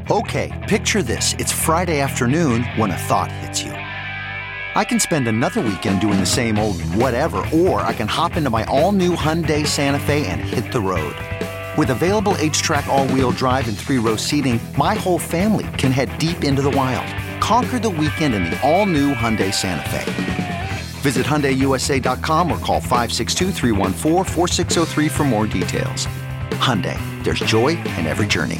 Okay, picture this. It's Friday afternoon when a thought hits you. I can spend another weekend doing the same old whatever, or I can hop into my all-new Hyundai Santa Fe and hit the road. With available H-Track all-wheel drive and 3-row seating, my whole family can head deep into the wild. Conquer the weekend in the all-new Hyundai Santa Fe. Visit HyundaiUSA.com or call 562-314-4603 for more details. Hyundai, there's joy in every journey.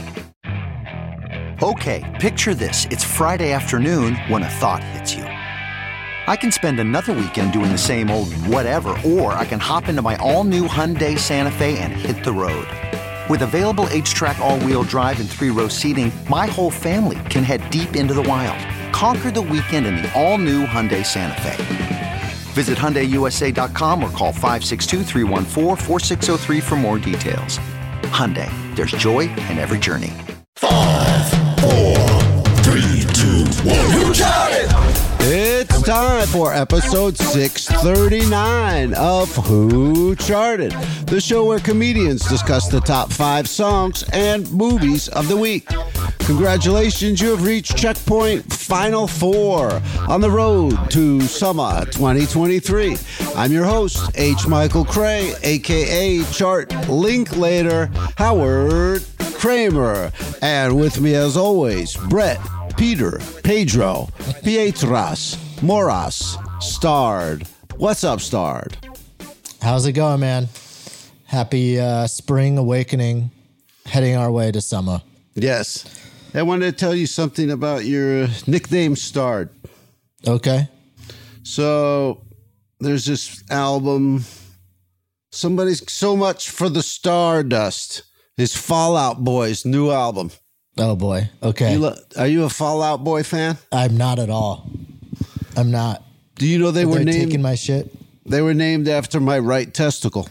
Okay, picture this. It's Friday afternoon when a thought hits you. I can spend another weekend doing the same old whatever, or I can hop into my all-new Hyundai Santa Fe and hit the road. With available H-Track all-wheel drive and 3-row seating, my whole family can head deep into the wild. Conquer the weekend in the all-new Hyundai Santa Fe. Visit HyundaiUSA.com or call 562-314-4603 for more details. Hyundai, there's joy in every journey. 5, 4, 3, 2, 1. Who got it? It's time for episode 639 of Who Charted, the show where comedians discuss the top 5 songs and movies of the week. Congratulations, you have reached checkpoint Final 4 on the road to summer 2023. I'm your host, H. Michael Cray, a.k.a. Chart Linklater Howard Kramer. And with me, as always, Brett, Peter, Pedro, Pietras, Moras, Starred. What's up, Starred? How's it going, man? Happy spring awakening, heading our way to summer. Yes. I wanted to tell you something about your nickname, Starred. Okay. So there's this album, Somebody's So Much for the Stardust, is Fall Out Boy's new album. Oh, boy. Okay. Are you a Fall Out Boy fan? I'm not at all. I'm not. Do you know they were named... taking my shit? They were named after my right testicle.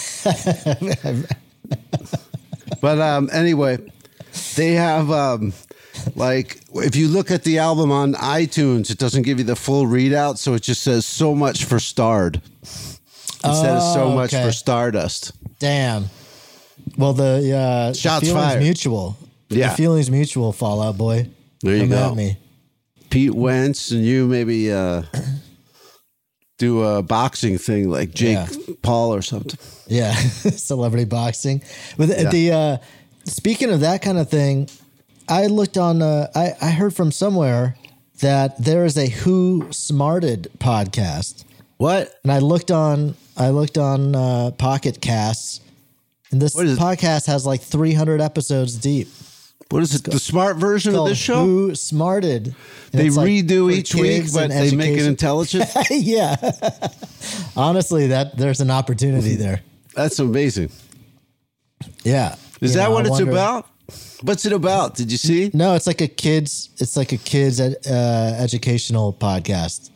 But anyway, they have, if you look at the album on iTunes, it doesn't give you the full readout, so it just says So Much for Starred instead of So Much for Stardust. Damn. Well, the Shots feeling's fired. mutual. Yeah. The feeling's mutual, Fall Out Boy. There you Come go. at me. Pete Wentz and you maybe do a boxing thing like Jake Paul or something. Yeah. Celebrity boxing. But the speaking of that kind of thing, I looked on, I heard from somewhere that there is a Who Smarted podcast. What? And I looked on Pocket Casts, and this podcast has like 300 episodes deep. What is it? The smart version of this show? Who Smarted. And They it's like redo for each week, kids but and they make it education. intelligent. Yeah. Honestly, there's an opportunity there. That's amazing. Yeah. Is that what it's about? What's it about? Did you see? No, it's like a kids educational podcast.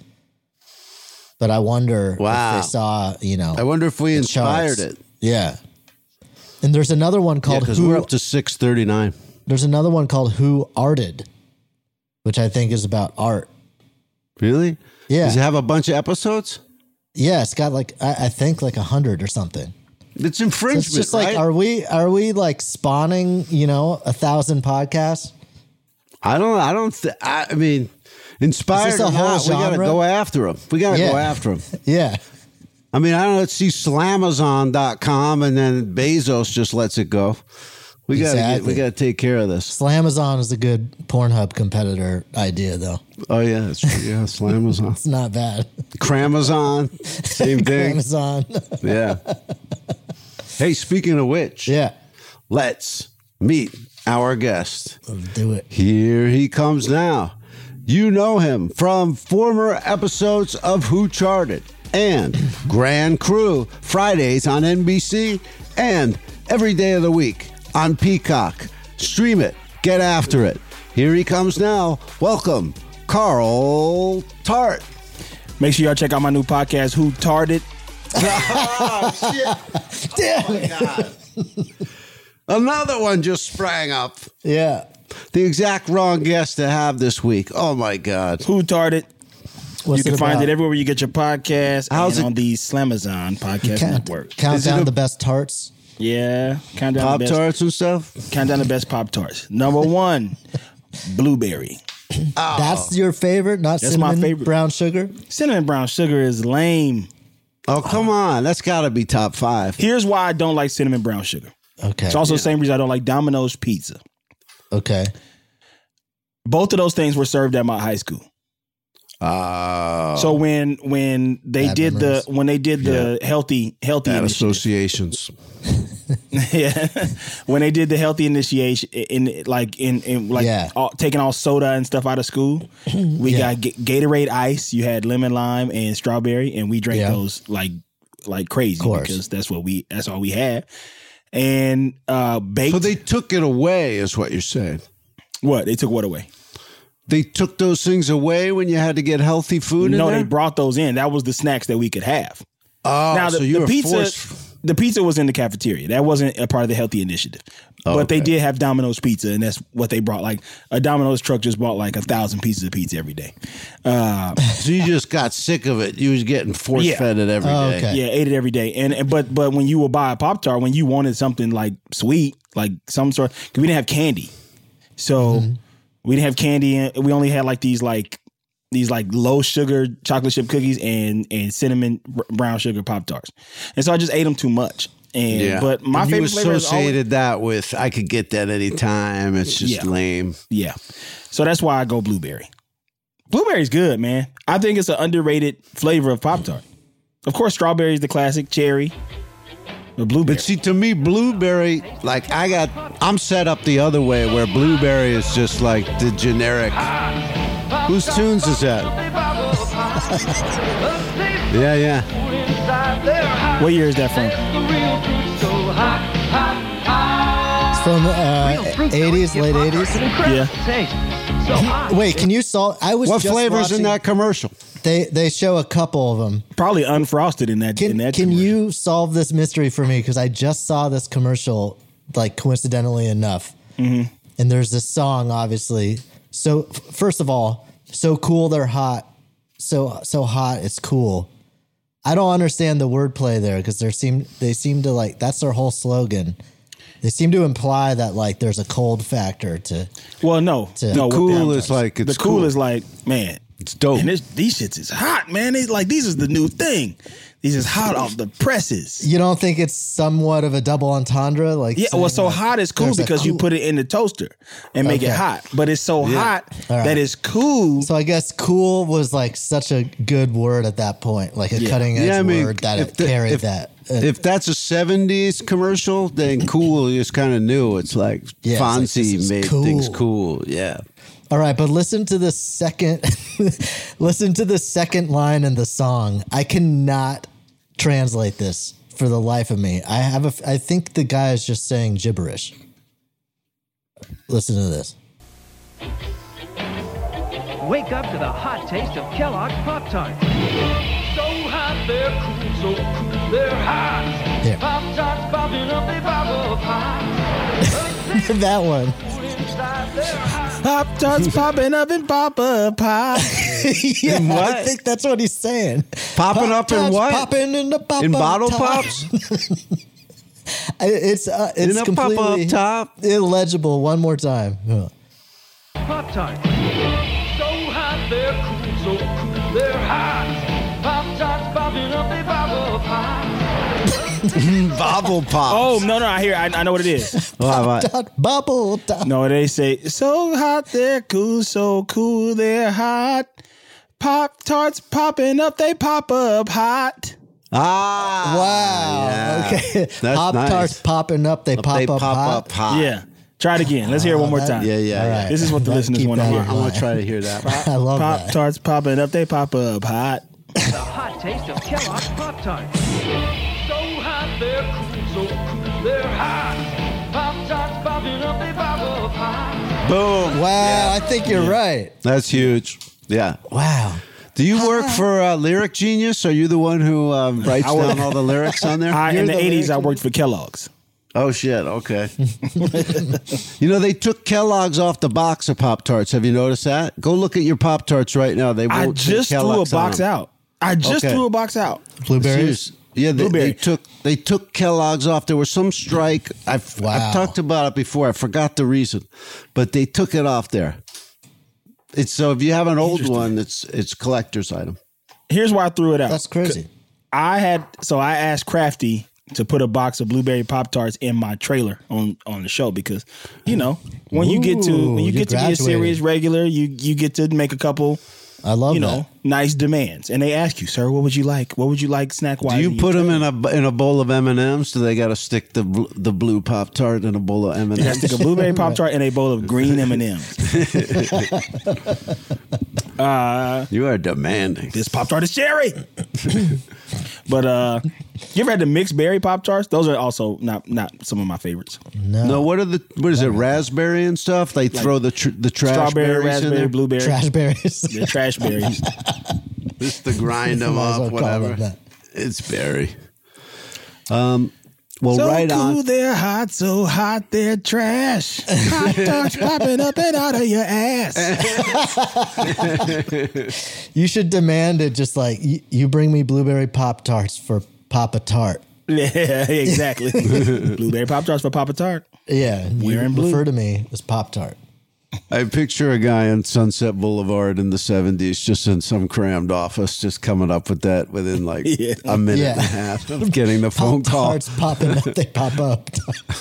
But I wonder if they saw, I wonder if we inspired charts. it. Yeah. And there's another one called because we're up to 639. There's another one called Who Arted, which I think is about art. Really? Yeah. Does it have a bunch of episodes? Yeah, it's got I think 100 or something. It's infringement, So it's just right? are we like spawning, 1,000 podcasts? I mean, inspired Is this a or whole not, we got to genre? go after them. We got to go after them. Yeah. I mean, I don't know, see Slamazon.com and then Bezos just lets it go. We got to take care of this. Slamazon is a good Pornhub competitor idea, though. Oh, yeah, that's true. Yeah, Slamazon. It's not bad. Cramazon, same thing. Amazon. Yeah. Hey, speaking of which, let's meet our guest. Let's do it. Here he comes now. You know him from former episodes of Who Charted and Grand Crew, Fridays on NBC, and every day of the week on Peacock. Stream it. Get after it. Here he comes now. Welcome, Carl Tart. Make sure y'all check out my new podcast, Who Tarted. Oh, shit. Damn it. God. Another one just sprang up. Yeah. The exact wrong guest to have this week. Oh, my God. Who Tarted. What's You can find about? it everywhere where you get your podcast and on the Slamazon podcast network. Count down the best tarts. Yeah. Count down the best Pop-Tarts and stuff? Count down the best Pop-Tarts. Number 1, blueberry. That's your favorite, not That's my cinnamon favorite. brown sugar? Cinnamon brown sugar is lame. Oh, come on. That's got to be top 5. Here's why I don't like cinnamon brown sugar. Okay. It's also the same reason I don't like Domino's pizza. Okay. Both of those things were served at my high school. So when they Bad did memories. the healthy Bad initiative, associations. yeah, when they did the healthy initiation taking all soda and stuff out of school, we got Gatorade Ice. You had lemon, lime, and strawberry, and we drank those like crazy because that's all we had. And baked. So they took it away, is what you're saying. What? They took what away? They took those things away when you had to get healthy food in No, there? they brought those in. That was the snacks that we could have. Oh, Now so you the were pizza, forced. the pizza was in the cafeteria. That wasn't a part of the healthy initiative. But they did have Domino's pizza, and that's what they brought. Like a Domino's truck just bought like 1,000 pieces of pizza every day. So you just got sick of it. You was getting force-fed it every day. Okay. Yeah, ate it every day. And but when you would buy a Pop-Tart, when you wanted something like sweet, like some sort, because we didn't have candy, so we didn't have candy. And we only had like these low sugar chocolate chip cookies and cinnamon brown sugar Pop-Tarts. And so I just ate them too much. But my And favorite you flavor is associated that with I could get that anytime. It's just lame. Yeah. So that's why I go blueberry. Blueberry's good, man. I think it's an underrated flavor of Pop-Tart. Of course, strawberry is the classic, cherry, but blueberry. But see, to me, blueberry, like I'm set up the other way where blueberry is just like the generic. Whose tunes is that? Yeah. What year is that from? It's from 80s, late 80s. Yeah. Wait, can you solve? I was What just flavor's in watching- that commercial? They show a couple of them. Probably unfrosted in that. Can commercial. you solve this mystery for me? Because I just saw this commercial, like coincidentally enough. And there's this song, obviously. So first of all, so cool they're hot, so hot it's cool. I don't understand the wordplay there because they seem to like that's their whole slogan. They seem to imply that like there's a cold factor to. Well, no. The cool is like it's the cool is like, man, it's dope. And these shits is hot, man. These is the new thing. These is hot off the presses. You don't think it's somewhat of a double entendre? Like Well, so saying hot is cool there's a because you put it in the toaster and make it hot. But it's so hot that it's cool. So I guess cool was like such a good word at that point, like a cutting edge word that it carried that. If that's a 70s commercial, then cool is kind of new. It's like Fonzie this is made cool. things cool. Yeah. All right, but listen to the second line in the song. I cannot translate this for the life of me. I think the guy is just saying gibberish. Listen to this. Wake up to the hot taste of Kellogg's Pop-Tarts. So hot, they're cool, so cool, they're hot. There. Pop-Tarts popping up, they pop up hot. That one. Inside, they're hot. Pop-Tarts popping up in Pop-Up. Yeah, what? I think that's what he's saying. Popping up in Pop-Tarts what? Popping in the pop In bottle top. pops? It's In a completely pop-up top? illegible. One more time. Pop-Tarts. So hot, they're cool, so cool, they're hot. Pop-Tarts popping up, they pop up hot. Bobble pops. Oh, no, I know what it is. Bubble top. No, they say, so hot, they're cool, so cool, they're hot. Pop-Tarts popping up, they pop up hot. Ah. Wow. Yeah. Okay. That's Pop-Tarts nice. popping up. They pop up hot. hot. Yeah. Try it again. Let's hear it one more time. Yeah. All right. This is what the listeners Keep want to that hear. in I want mind. to try to hear that. I love that. Pop-Tarts popping up, they pop up hot. The hot taste of Kellogg's Pop-Tarts. So hot, they're cool, so cool, they're hot. Pop-Tarts popping up, they pop up hot. Boom. Wow. I think you're right. That's huge. Yeah. Wow. Do you work for Lyric Genius? Are you the one who writes down all the lyrics on there? In the the 80s, lyrics I worked for Kellogg's. Oh, shit. Okay. You know, they took Kellogg's off the box of Pop-Tarts. Have you noticed that? Go look at your Pop-Tarts right now. They I won't take just threw a Kellogg's on box them. out. I just Okay. threw a box out. Blueberries. Serious. Yeah, they Blueberry. took Kellogg's off. There was some strike. I've Wow. talked about it before. I forgot the reason, but they took it off there. It's so if you have an old one, it's a collector's item. Here's why I threw it out. That's crazy. I asked Crafty to put a box of blueberry Pop-Tarts in my trailer on the show because, when you get to be a graduated. serious regular, you get to make a couple, I love that. nice demands. And they ask you, sir, what would you like? What would you like snack-wise? Do you put them in a bowl of M&Ms? Do they got to stick the blue Pop-Tart in a bowl of M&Ms? You got to stick a blueberry Pop-Tart in a bowl of green M&Ms. You are demanding. This Pop-Tart is cherry. But you ever had the mixed berry Pop-Tarts? Those are also not some of my favorites. No, what is it? Raspberry and stuff? They throw the trash Strawberry, berries in raspberry, there? blueberry. Trash berries. They're trash berries. Just to grind them Might as up, well call whatever. them that. It's berry. Well, So right cool, on. they're hot, so hot, they're trash. Pop-Tarts popping up and out of your ass. You should demand it just like, you bring me blueberry Pop-Tarts for Papa Tart. Yeah, exactly. Blueberry Pop-Tarts for Papa Tart. Yeah. You Wearing blue. refer to me as Pop-Tart. I picture a guy on Sunset Boulevard in the 70s just in some crammed office just coming up with that within like a minute and a half of getting the phone call. Pop-Tarts popping up, they pop up.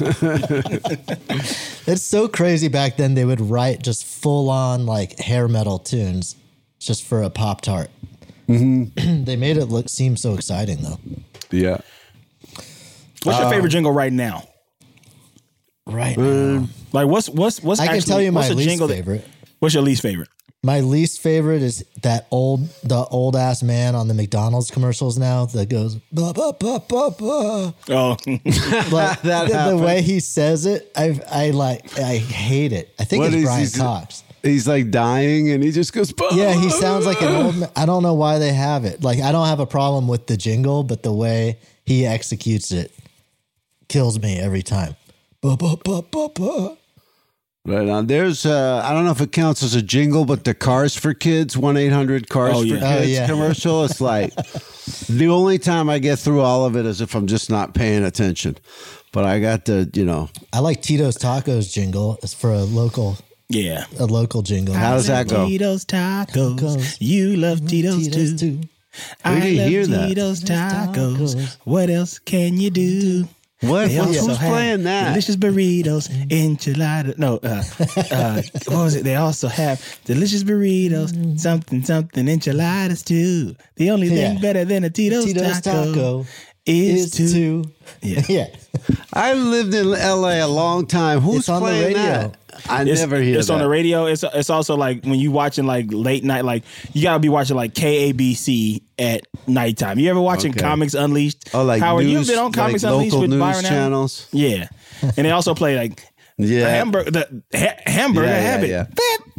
It's so crazy back then they would write just full on like hair metal tunes just for a Pop-Tart. Mm-hmm. They made it seem so exciting though. Yeah. What's your favorite jingle right now? Right now. Like what's I can tell you my what's a least jingle favorite. What's your least favorite? My least favorite is the old ass man on the McDonald's commercials now that goes ba ba ba ba ba. Oh, Like, the way he says it, I hate it. I think What it's is Brian he- Cox. He's like dying and he just goes, Yeah, he sounds like an old man. I don't know why they have it. Like, I don't have a problem with the jingle, but the way he executes it kills me every time. Ba, ba, ba, ba, ba. Right on. There's, I don't know if it counts as a jingle, but the Cars for Kids, 1-800-CARS Oh, for yeah. Kids yeah. commercial. It's like the only time I get through all of it is if I'm just not paying attention. But I got to, I like Tito's Tacos jingle. It's for a local yeah. jingle. How does that go? Tito's Tacos. You love Tito's too. Where do you love hear that? Tito's Tacos. What else can you do? What? They also Who's have playing that? delicious burritos, enchiladas. No, what was it? They also have delicious burritos, something enchiladas too. The only thing Yeah. better than a Tito's taco is to. Yeah. Yeah. I lived in LA a long time. Who's It's on the playing radio. that? I never hear It's that. on the radio. It's also like when you watching like late night, like you gotta be watching like KABC at nighttime. You ever watching Okay. Comics Unleashed? Oh, like Howard, you news, ever been on Comics like Unleashed local with news Byron Allen? channels. Yeah, and they also play like Yeah. Hamburger Habit. Yeah.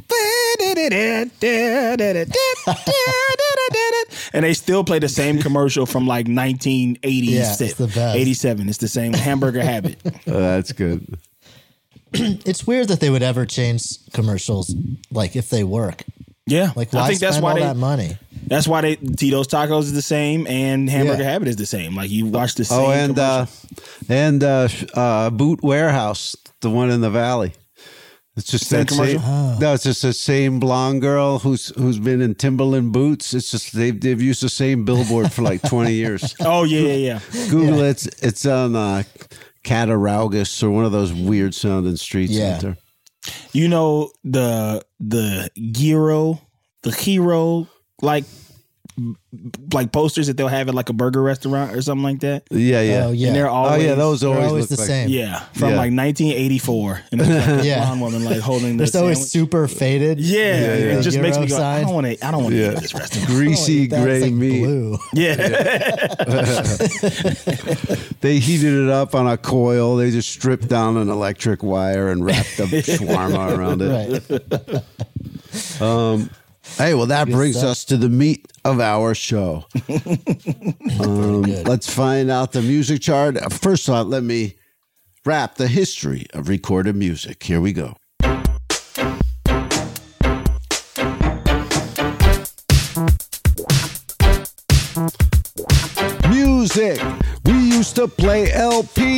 And they still play the same commercial from like 1986, Yeah, it's the best. 87. It's the same Hamburger Habit. That's good. It's weird that they would ever change commercials, like if they work. Yeah, Like, why I think that's spend why all they. that money? That's why Tito's Tacos is the same and Hamburger Yeah. Habit is the same. Like you watch the same. Oh, and commercial. Boot Warehouse, the one in the Valley. It's just Same that same. commercial? No, it's just the same blonde girl who's been in Timberland boots. It's just they've used the same billboard for like 20 years. Oh yeah. Google it. It's on Cattaraugus or one of those weird sounding streets Yeah. out there. You know the Hero like posters that they'll have at like a burger restaurant or something like that. Yeah, yeah. Oh, yeah. And they're always those They're always, always look the like, same. Yeah, from Yeah. like 1984, and it's like a Yeah. blonde woman like holding the They're always sandwich. super faded. Yeah, yeah. it just makes me go. Euro I sign. don't want to Yeah. eat at this restaurant. Greasy That's gray like meat. blue. Yeah, They heated it up on a coil. They just stripped down an electric wire and wrapped the shawarma around it. Right. Hey, well, that brings stuff. us to the meat of our show. Let's find out the music chart. First off, let me wrap the history of recorded music. Here we go. Music. We used to play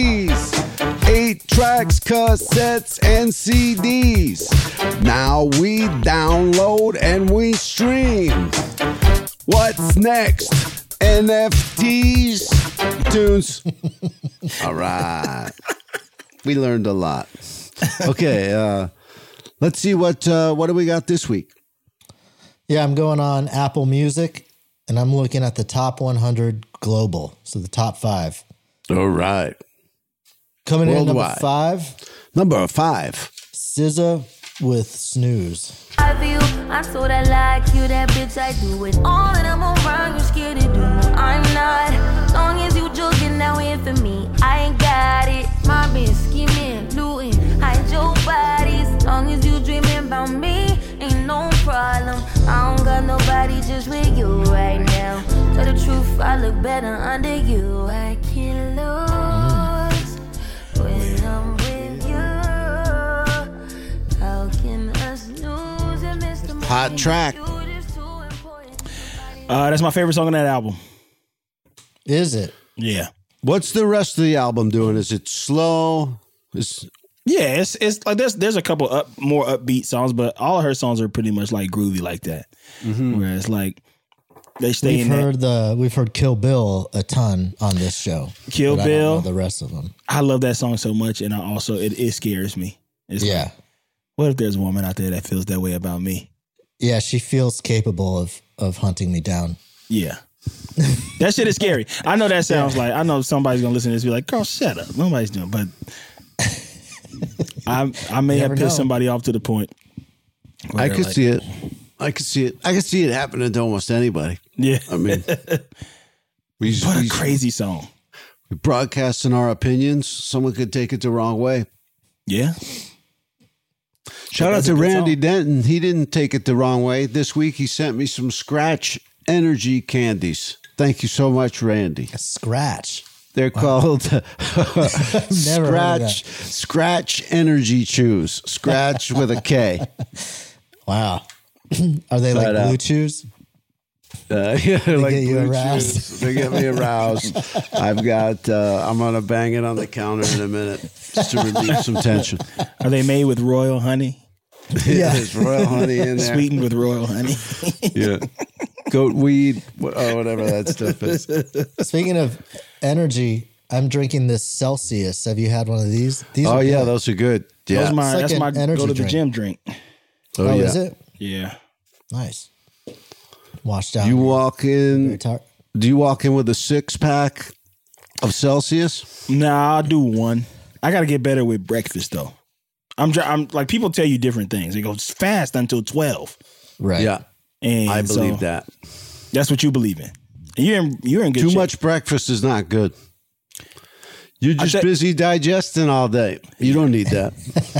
LPs, 8 tracks, cassettes, and CDs. Now we we download and we stream. What's next? NFTs? Tunes. All right. We learned a lot. Okay, let's see what do we got this week? Yeah, I'm going on Apple Music, and I'm looking at the top 100 global, so the top 5. All right. Coming in Worldwide. number 5, Number 5. SZA with Snooze. I feel I told I like you, that bitch, I do it. All that I'm around, you scared to do. I'm not. Long as you joking now in for me, I ain't got it. My bitch scheming, looting, hide your bodies. Long as you dreaming about me, ain't no problem. I don't got nobody just with you right now. Tell the truth, I look better under you. I can't lose when I'm with you. How can us lose and miss the Hot track. That's my favorite song on that album. Is it? Yeah. What's the rest of the album doing? Is it slow? Yeah, it's like there's a couple more upbeat songs, but all of her songs are pretty much like groovy like that. Where it's like they stay We've heard Kill Bill a ton on this show. Kill but I don't Bill. know the rest of them. I love that song so much, and I also it scares me. It's Yeah. like, what if there's a woman out there that feels that way about me? Yeah, she feels capable of hunting me down. Yeah. That shit is scary. I know that sounds like, I know somebody's gonna listen to this and be like, girl, shut up. Nobody's doing, but I may have never pissed know. somebody off to the point. where I they're could like, see it. I could see it. I could see it happening to almost anybody. Yeah. I mean, we What a crazy song. broadcasting our opinions. Someone could take it the wrong way. Yeah. Shout out That's to a good Randy song. Denton. He didn't take it the wrong way. This week he sent me some Scratch Energy candies. Thank you so much, Randy. Scratch. They're called Never heard of Scratch Energy Chews. Scratch with a K. Wow. Are they like But, blue chews? Yeah, they're like get you blue aroused. chews. They get me aroused. I've got. I'm gonna bang it on the counter in a minute just to relieve some tension. Are they made with royal honey? Yeah, there's royal honey in there. Sweetened with royal honey? Yeah, goat weed, whatever that stuff is. Speaking of energy, I'm drinking this Celsius. Have you had one of these? These Oh are yeah, good. those are good. Yeah. It's like That's an my energy go to the drink. gym drink. Oh, yeah. is it? Yeah. Nice. Wash down. You your walk in. guitar. Do you walk in with a 6-pack of Celsius? Nah, I'll do one. I got to get better with breakfast though. I'm like, people tell you different things. They go fast until 12. Right. Yeah, And I believe so that. That's what you believe in. And you're in good Too shape. much breakfast is not good. You're just said- busy digesting all day. You don't need that.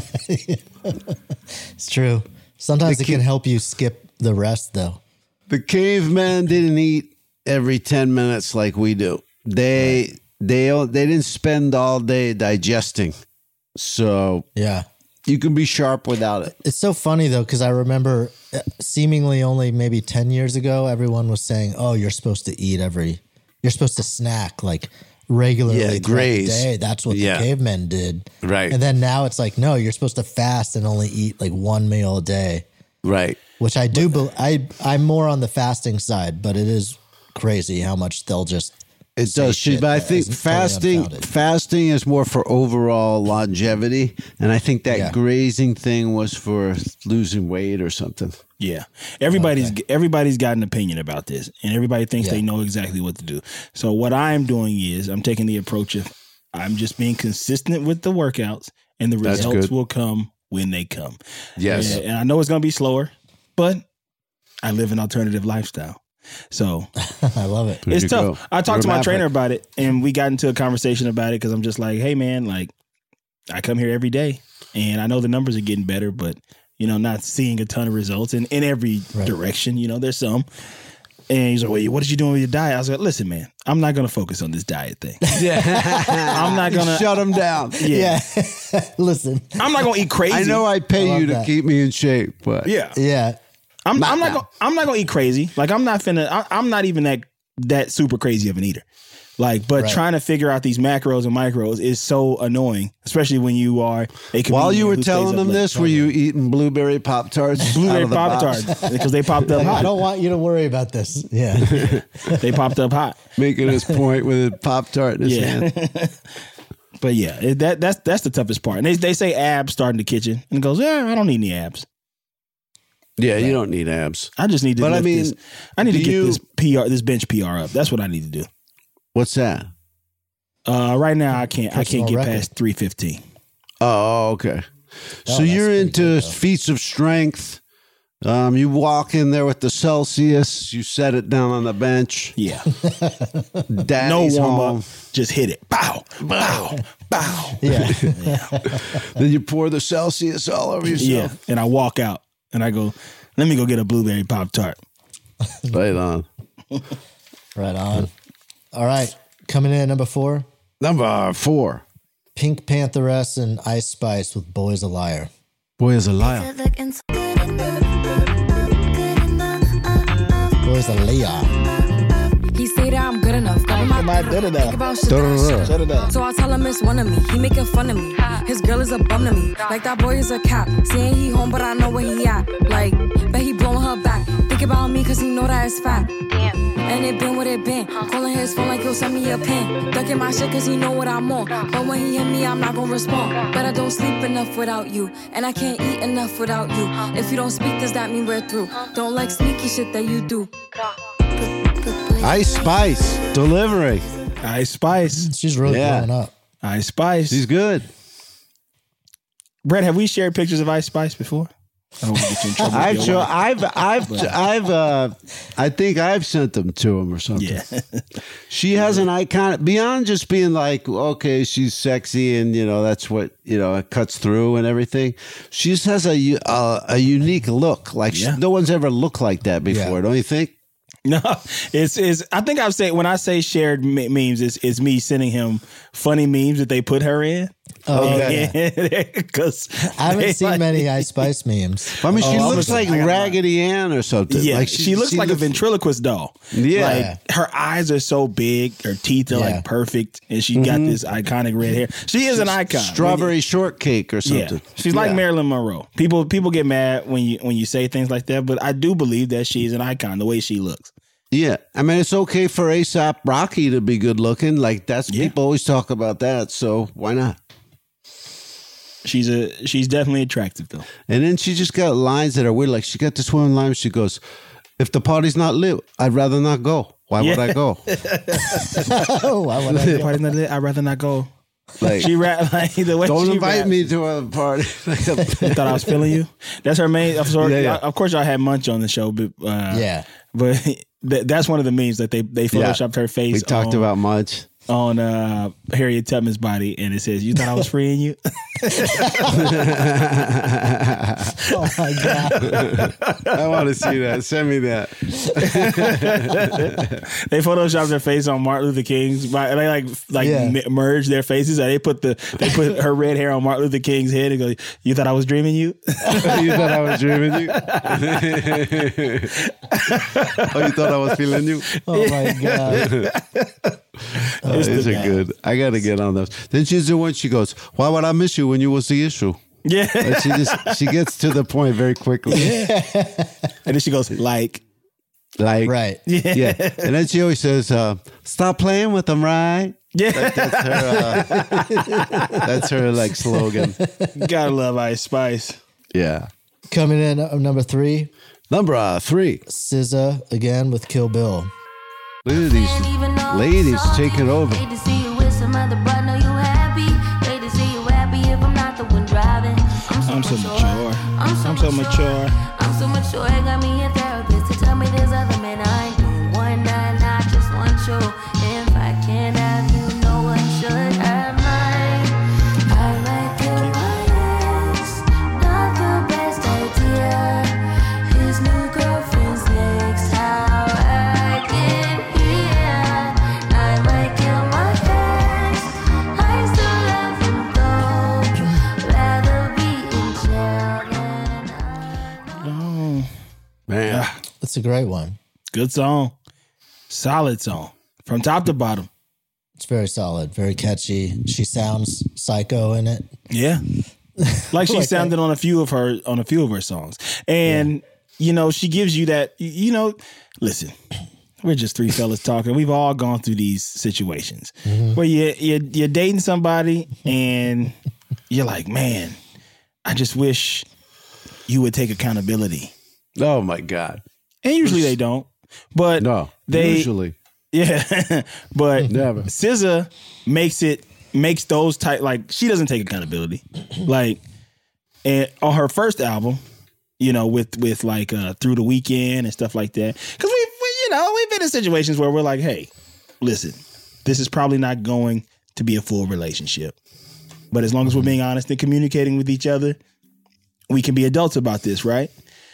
It's true. Sometimes The it can help you skip the rest, though. The cavemen didn't eat every 10 minutes like we do. They didn't spend all day digesting. So Yeah. you can be sharp without it. It's so funny, though, because I remember seemingly only maybe 10 years ago, everyone was saying, oh, you're supposed to eat you're supposed to snack like regularly Yeah, throughout the graze. day. That's what Yeah. the cavemen did. Right. And then now it's like, no, you're supposed to fast and only eat like one meal a day, Right. which I do. I'm more on the fasting side, but it is crazy how much they'll just. It say does. shit But I that think isn't totally unfounded. fasting is more for overall longevity. And I think that Yeah. grazing thing was for losing weight or something. Yeah. Everybody's got an opinion about this, and everybody thinks Yeah. they know exactly what to do. So what I'm doing is I'm taking the approach of I'm just being consistent with the workouts, and the That's results good. will come when they come. Yes. And I know it's going to be slower, but I live an alternative lifestyle. So I love it. There it's you tough. go. I talked to my Remember. trainer about it, and we got into a conversation about it because I'm just like, hey, man, like I come here every day, and I know the numbers are getting better, but not seeing a ton of results in every direction. There's some. And he's like, well, what are you doing with your diet? I was like, listen, man, I'm not going to focus on this diet thing. I'm not going to. Shut them down. Yeah. Listen. I'm not going to eat crazy. I know I pay love you to that. keep me in shape, but Yeah. Yeah. I'm Not not now. going to eat crazy. Like, I'm not even that super crazy of an eater. Like, but Right. trying to figure out these macros and micros is so annoying, especially when you are a While you comedian were who telling stays up them late. this, were you eating blueberry Pop-Tarts? Blueberry out of the Pop box? Tarts because they popped up Like, I hot. don't want you to worry about this. Yeah. They popped up hot. Making his point with a Pop-Tart in his hand. But yeah, that's the toughest part. And they say abs start in the kitchen, and it goes, yeah, I don't need any abs. Yeah, you don't need abs. I just need to. But I lift mean, this. I need to do get you- this bench PR up. That's what I need to do. What's that? Right now, I can't Personal get record. past 315. Oh, okay. So that's you're pretty into good, though. feats of strength. You walk in there with the Celsius. You set it down on the bench. Yeah, no Daddy's warm home. up. Just hit it. Bow, bow, bow. Yeah. Then you pour the Celsius all over yourself. Yeah, and I walk out and I go, let me go get a blueberry Pop Tart. Right on. Right on. All right. Coming in at number 4, Number 4. Pink Pantheress and Ice Spice with Boy Is a Liar. Boy is a liar. Boy Is a Liar. He say that I'm good enough. Am I good enough? Think about shit that I should. Shut it up. So I tell him it's one of me. He making fun of me. His girl is a bum to me. Like that boy is a cap. Saying he home, but I know where he at. Like, bet he blowing her back. Think about me, cause he know that it's fat. And it been what it been. Calling his phone like he'll send me a pin. Ducking my shit cause he know what I'm on. But when he hit me, I'm not gonna respond. But I don't sleep enough without you. And I can't eat enough without you. If you don't speak, does that mean we're through? Don't like sneaky shit that you do. Ice Spice. Delivering. Ice Spice. She's really Yeah. blowing up. Ice Spice. He's good. Brett, have we shared pictures of Ice Spice before? I don't want to get you in trouble with your wife. I think I've sent them to him or something. Yeah. She has an icon beyond just being like, okay, she's sexy and that's what it cuts through and everything. She just has a unique look. Like Yeah. no one's ever looked like that before. Yeah. Don't you think? No, it's. I think I've said when I say shared memes, it's me sending him funny memes that they put her in. Because I haven't seen many Ice Spice memes. I mean, she looks I like got mine. Raggedy Ann or something. Yeah, like she looks like a ventriloquist doll. Yeah. Like her eyes are so big, her teeth are Yeah. like perfect, and she got this iconic red hair. She is an icon. Strawberry shortcake or something. Yeah, she's like Yeah. Marilyn Monroe. People get mad when you say things like that, but I do believe that she's an icon the way she looks. Yeah, I mean, it's okay for A$AP Rocky to be good looking. Like people always talk about that. So why not? She's definitely attractive though. And then she just got lines that are weird. Like she got this one line. She goes, "If the party's not lit, I'd rather not go. Why would I go?" Oh, why would I The do party's not lit, I'd rather not go. Like, She rap like the way don't she invite raps. me to a party. You thought I was feeling you. That's her main. I'm sorry. Yeah, yeah. Of course, y'all had Munch on the show, but Yeah. But that's one of the memes that they photoshopped her face. We talked about much. on Harriet Tubman's body, and it says, "You thought I was freeing you." Oh my God. I want to see that. Send me that. They photoshopped her face on Martin Luther King's. They Yeah. merged their faces. They put her red hair on Martin Luther King's head and go, "You thought I was dreaming you?" You thought I was dreaming you? Oh, you thought I was feeling you? Oh my God. These are good. I got to get on those. Then she's the one, she goes, "Why would I miss you when you was the issue?" Yeah. Like she gets to the point very quickly. And then she goes, like, Right. Yeah. And then she always says, "Stop playing with them, right?" yeah. That's her like slogan. Gotta love Ice Spice. Yeah. Coming in at number 3, Number 3. SZA again with Kill Bill. Look at these ladies taking over. Hate to see you with some other, but know you happy. Hate to see you happy if I'm not the one driving. I'm so mature. I'm so mature. I'm so mature. It got me a therapist to tell me there's other men I ain't doing one night, not just one show. If I can't have you, no one should have mine. I might kill my ex, not the best idea. His new girlfriend's next, how I get here. I might kill my ex, I still love him though. Rather be in jail than Man. That's a great one. Good song. Solid song. From top to bottom. It's very solid, very catchy. She sounds psycho in it. Yeah. Like she Like sounded that. on a few of her songs. And you know, she gives you that, you know, listen, we're just three fellas talking. We've all gone through these situations where you're dating somebody and you're like, man, I just wish you would take accountability. Oh my God. And usually they don't. But No, they usually. Yeah. But Never. SZA makes those type, like, she doesn't take accountability. Like, and on her first album, you know, with like Through the Weekend and stuff like that. Because we've been in situations where we're like, hey, listen, this is probably not going to be a full relationship. But as long as we're being honest and communicating with each other, we can be adults about this, right?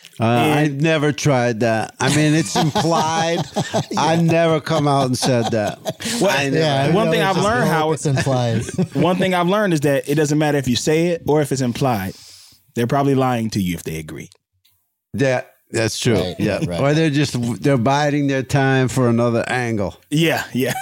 I never tried that. I mean, it's implied. I never come out and said that. Well, one thing I've learned, Howard, It's implied. one thing I've learned is that it doesn't matter if you say it or if it's implied. They're probably lying to you if they agree. That's true. Right, Yeah. right. Or they're biding their time for another angle. Yeah.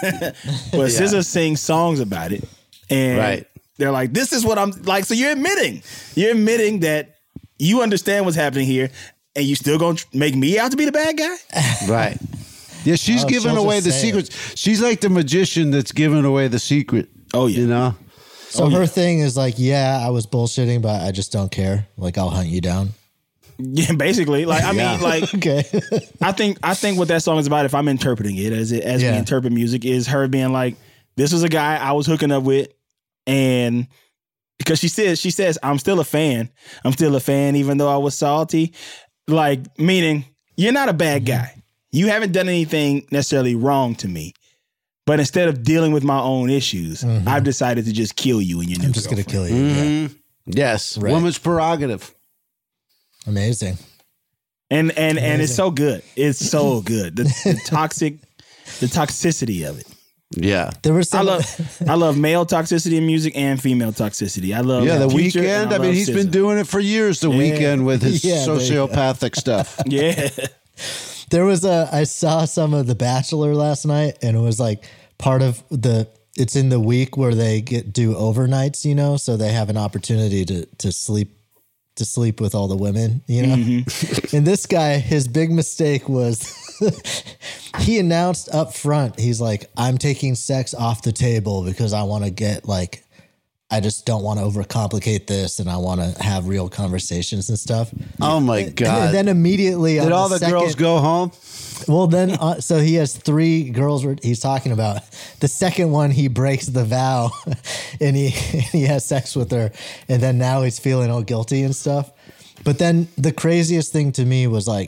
But SZA sings songs about it. And Right. they're like, this is what I'm like. So you're admitting that you understand what's happening here and you still gonna make me out to be the bad guy? Right. Yeah, she's Oh, giving she'll away just the say secrets. She's like the magician that's giving away the secret. Oh, yeah. You know? So her thing is like, yeah, I was bullshitting, but I just don't care. Like, I'll hunt you down. Yeah, basically. Like, I mean, like, Okay. I think what that song is about, if I'm interpreting it as we interpret music, is her being like, this was a guy I was hooking up with, and because she says, I'm still a fan. I'm still a fan, even though I was salty. Like, meaning, you're not a bad guy. You haven't done anything necessarily wrong to me. But instead of dealing with my own issues, I've decided to just kill you and your new I'm just going to girlfriend. kill you. Yeah. Yes. Right. Woman's prerogative. Amazing. And it's so good. It's so good. The toxicity of it. Yeah. There was I some. love male toxicity in music and female toxicity. I love Yeah, the Future Weeknd. and I mean, love he's been SZA. doing it for years, the Weeknd, with his Yeah, there you go. sociopathic stuff. Yeah. There was I saw some of The Bachelor last night, and it was like part of it's in the week where they do overnights, you know, so they have an opportunity to sleep with all the women, you know. And this guy, his big mistake was he announced up front, he's like, I'm taking sex off the table because I want to get like, I just don't want to overcomplicate this, and I want to have real conversations and stuff. Oh my God. And then immediately, Did on all the girls second- go home? Well, then, so he has 3 girls he's talking about. The second one, he breaks the vow and he has sex with her. And then now he's feeling all guilty and stuff. But then the craziest thing to me was like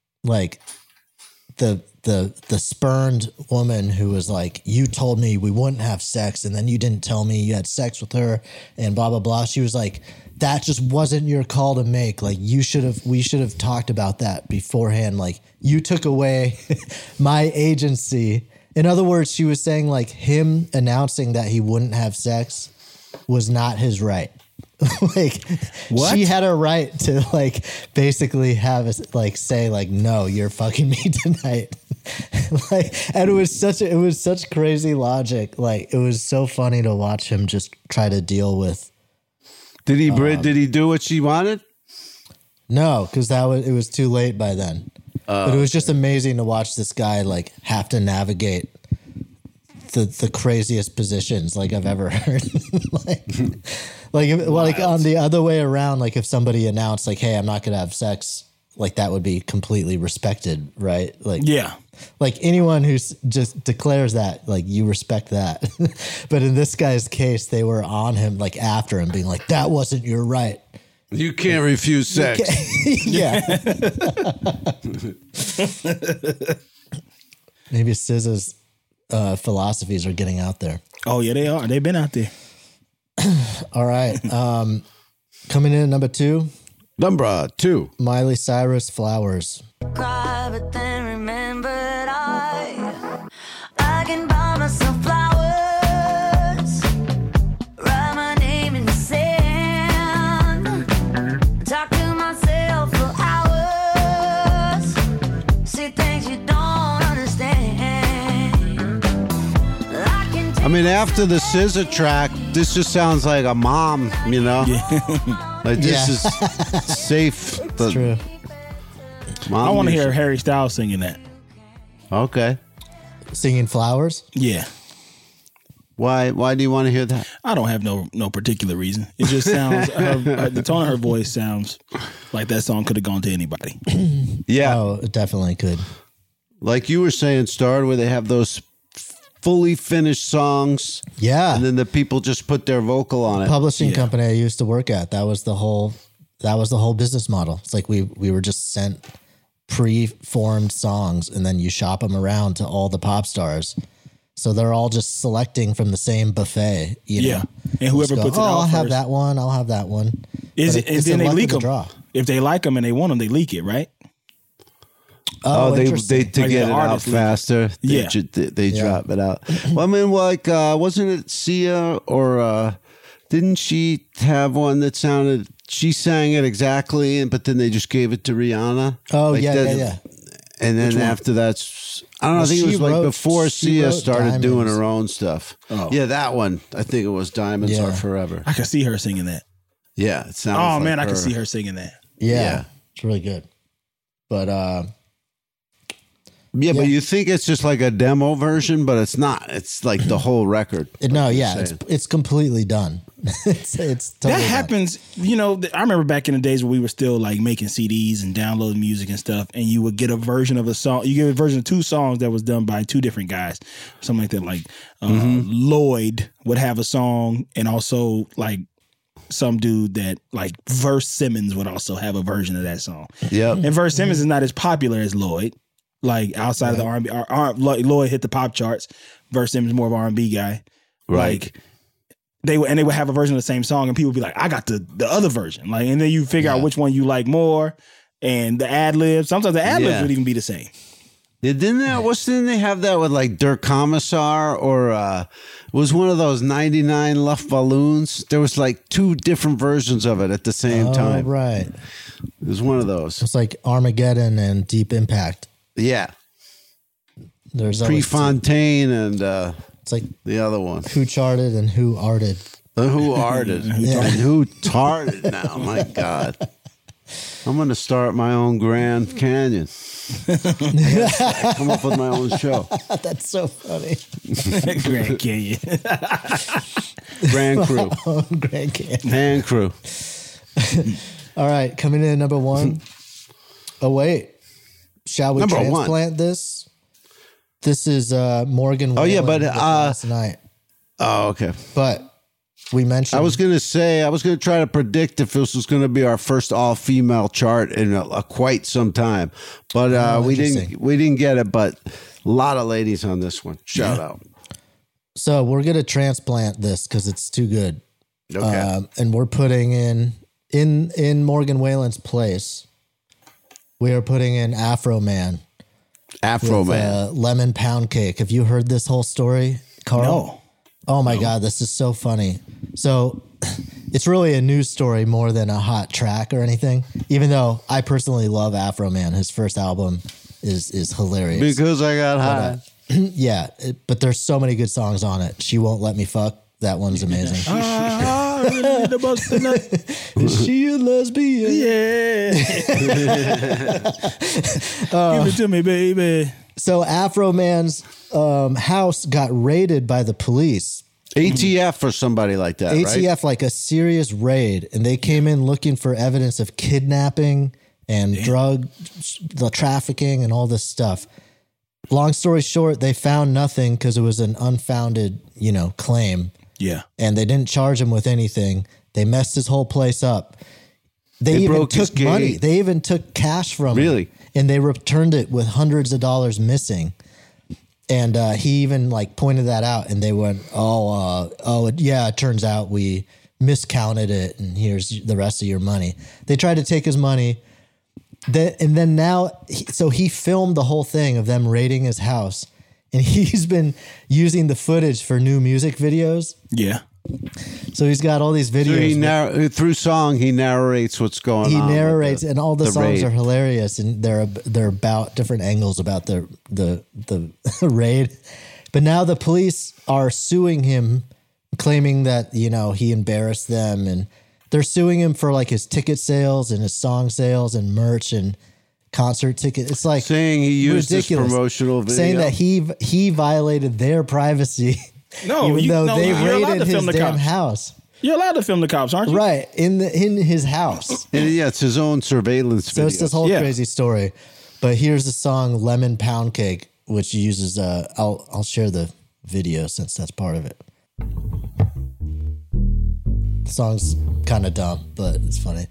the spurned woman who was like, you told me we wouldn't have sex, and then you didn't tell me you had sex with her and blah, blah, blah. She was like, that just wasn't your call to make. Like, we should have talked about that beforehand. Like, you took away my agency. In other words, she was saying like him announcing that he wouldn't have sex was not his right. Like, What? she had a right to like basically have us like say like, no, you're fucking me tonight. Like, and it was such crazy logic. Like, it was so funny to watch him just try to deal with. Did he do what she wanted? No, because it was too late by then. But it was just amazing to watch this guy like have to navigate the craziest positions like I've ever heard. like on the other way around, like if somebody announced like, hey, I'm not gonna have sex, like that would be completely respected, right? Like, Yeah. like anyone who just declares that, like, you respect that. But in this guy's case, they were on him, like after him, being like, that wasn't your right. You can't refuse sex. Yeah. Maybe SZA's philosophies are getting out there. Oh yeah, they are. They've been out there. All right. Coming in at number 2, Number 2. Miley Cyrus, Flowers. Cry, but then remembered I can buy myself flowers, write my name in the sand, talk to myself for hours, see things you don't understand. I can I mean, after the SZA track, this just sounds like a mom, you know? Like, this is safe. That's true. Mom I want to music. hear Harry Styles singing that. Okay. Singing Flowers? Yeah. Why do you want to hear that? I don't have no particular reason. It just sounds, the tone of her voice sounds like that song could have gone to anybody. Yeah. Oh, it definitely could. Like you were saying, Star, where they have those fully finished songs. Yeah. And then the people just put their vocal on it. Publishing company I used to work at, that was the whole business model. It's like we were just sent pre-formed songs, and then you shop them around to all the pop stars. So they're all just selecting from the same buffet. You know? And whoever puts it out I'll have first. that one. I'll have that one. Is But it? And it's then the they luck leak of the them. draw. If they like them and they want them, they leak it, right? Oh, they interesting. to Like get the it out artist leak. faster. Yeah. They drop it out. Well, I mean, like, wasn't it Sia or didn't she have one that sounded? She sang it exactly, but then they just gave it to Rihanna. Oh, Like yeah, that- yeah. And then after that, I don't know. I think it was like before Sia started doing her own stuff. Oh. Yeah, that one. I think it was Diamonds Are Forever. I can see her singing that. Yeah, it sounds. Oh like man, I her. can see her singing that. Yeah. It's really good. But Yeah, but you think it's just like a demo version, but it's not. It's like the whole record. it's completely done. it's totally That done. happens, you know. I remember back in the days when we were still like making CDs and downloading music and stuff, and you would get a version of a song. You get a version of two songs that was done by two different guys, something like that. Like Lloyd would have a song, and also like some dude that like Verse Simmons would also have a version of that song. Yeah, and Verse Simmons is not as popular as Lloyd. Like outside of the R&B, Lloyd hit the pop charts. Verse Simmons more of an R&B guy. Right. Like they would have a version of the same song, and people would be like, "I got the other version." Like, and then you figure out which one you like more, and the ad libs. Sometimes the ad libs would even be the same. Yeah, didn't they have that with like Der Kommissar or it was one of those 99 Luftballons? There was like two different versions of it at the same time. Right. It was one of those. It's like Armageddon and Deep Impact. Yeah. There's always Prefontaine and it's like the other one. Who Charted and Who Arted. Who Arted and Who Tarted now. My God. I'm going to start my own Grand Canyon. Come up with my own show. That's so funny. Grand Canyon. Grand Crew. Grand Canyon. Hand Crew. All right, coming in at number one. Oh, wait. Shall we Number one. transplant this? This is Morgan. Oh, yeah, Wallen but, with last night. Oh, okay. But we mentioned. I was going to try to predict if this was going to be our first all-female chart in quite some time, but we didn't get it. But a lot of ladies on this one. Shout out. So we're going to transplant this because it's too good. Okay. And we're putting in Morgan Wallen's place. We are putting in Afro Man. Afro Man. Lemon Pound Cake. Have you heard this whole story, Carl? No. Oh my God, this is so funny. So it's really a news story more than a hot track or anything, even though I personally love Afro Man. His first album is hilarious. Because I got high. Yeah, but there's so many good songs on it. She Won't Let Me Fuck. That one's amazing. I really need to bust the nut. Is she a lesbian? Yeah. Give it to me, baby. So Afro Man's house got raided by the police. ATF or somebody like that, ATF, right? like a serious raid, and they came in looking for evidence of kidnapping and the trafficking and all this stuff. Long story short, they found nothing because it was an unfounded, claim. Yeah. And they didn't charge him with anything. They messed his whole place up. They even broke his took money. gate. They even took cash from him. Really? And they returned it with hundreds of dollars missing. And he even pointed that out, and they went, it turns out we miscounted it, and here's the rest of your money. They tried to take his money. And then now, so he filmed the whole thing of them raiding his house, and he's been using the footage for new music videos. Yeah. So he's got all these videos. So through song, he narrates what's going on. He narrates, and all the songs raid. are hilarious, and they're about different angles about the raid. But now the police are suing him, claiming that, you know, he embarrassed them, and they're suing him for like his ticket sales and his song sales and merch and concert ticket. It's like saying he used ridiculous. this promotional video. Saying that he violated their privacy. No, even though they you're allowed raided to film his the damn cops. house. You're allowed to film the cops, aren't you? Right, in his house. And yeah, it's his own surveillance So video. it's this whole crazy story. But here's the song "Lemon Pound Cake," which uses. I'll share the video since that's part of it. The song's kind of dumb, but it's funny.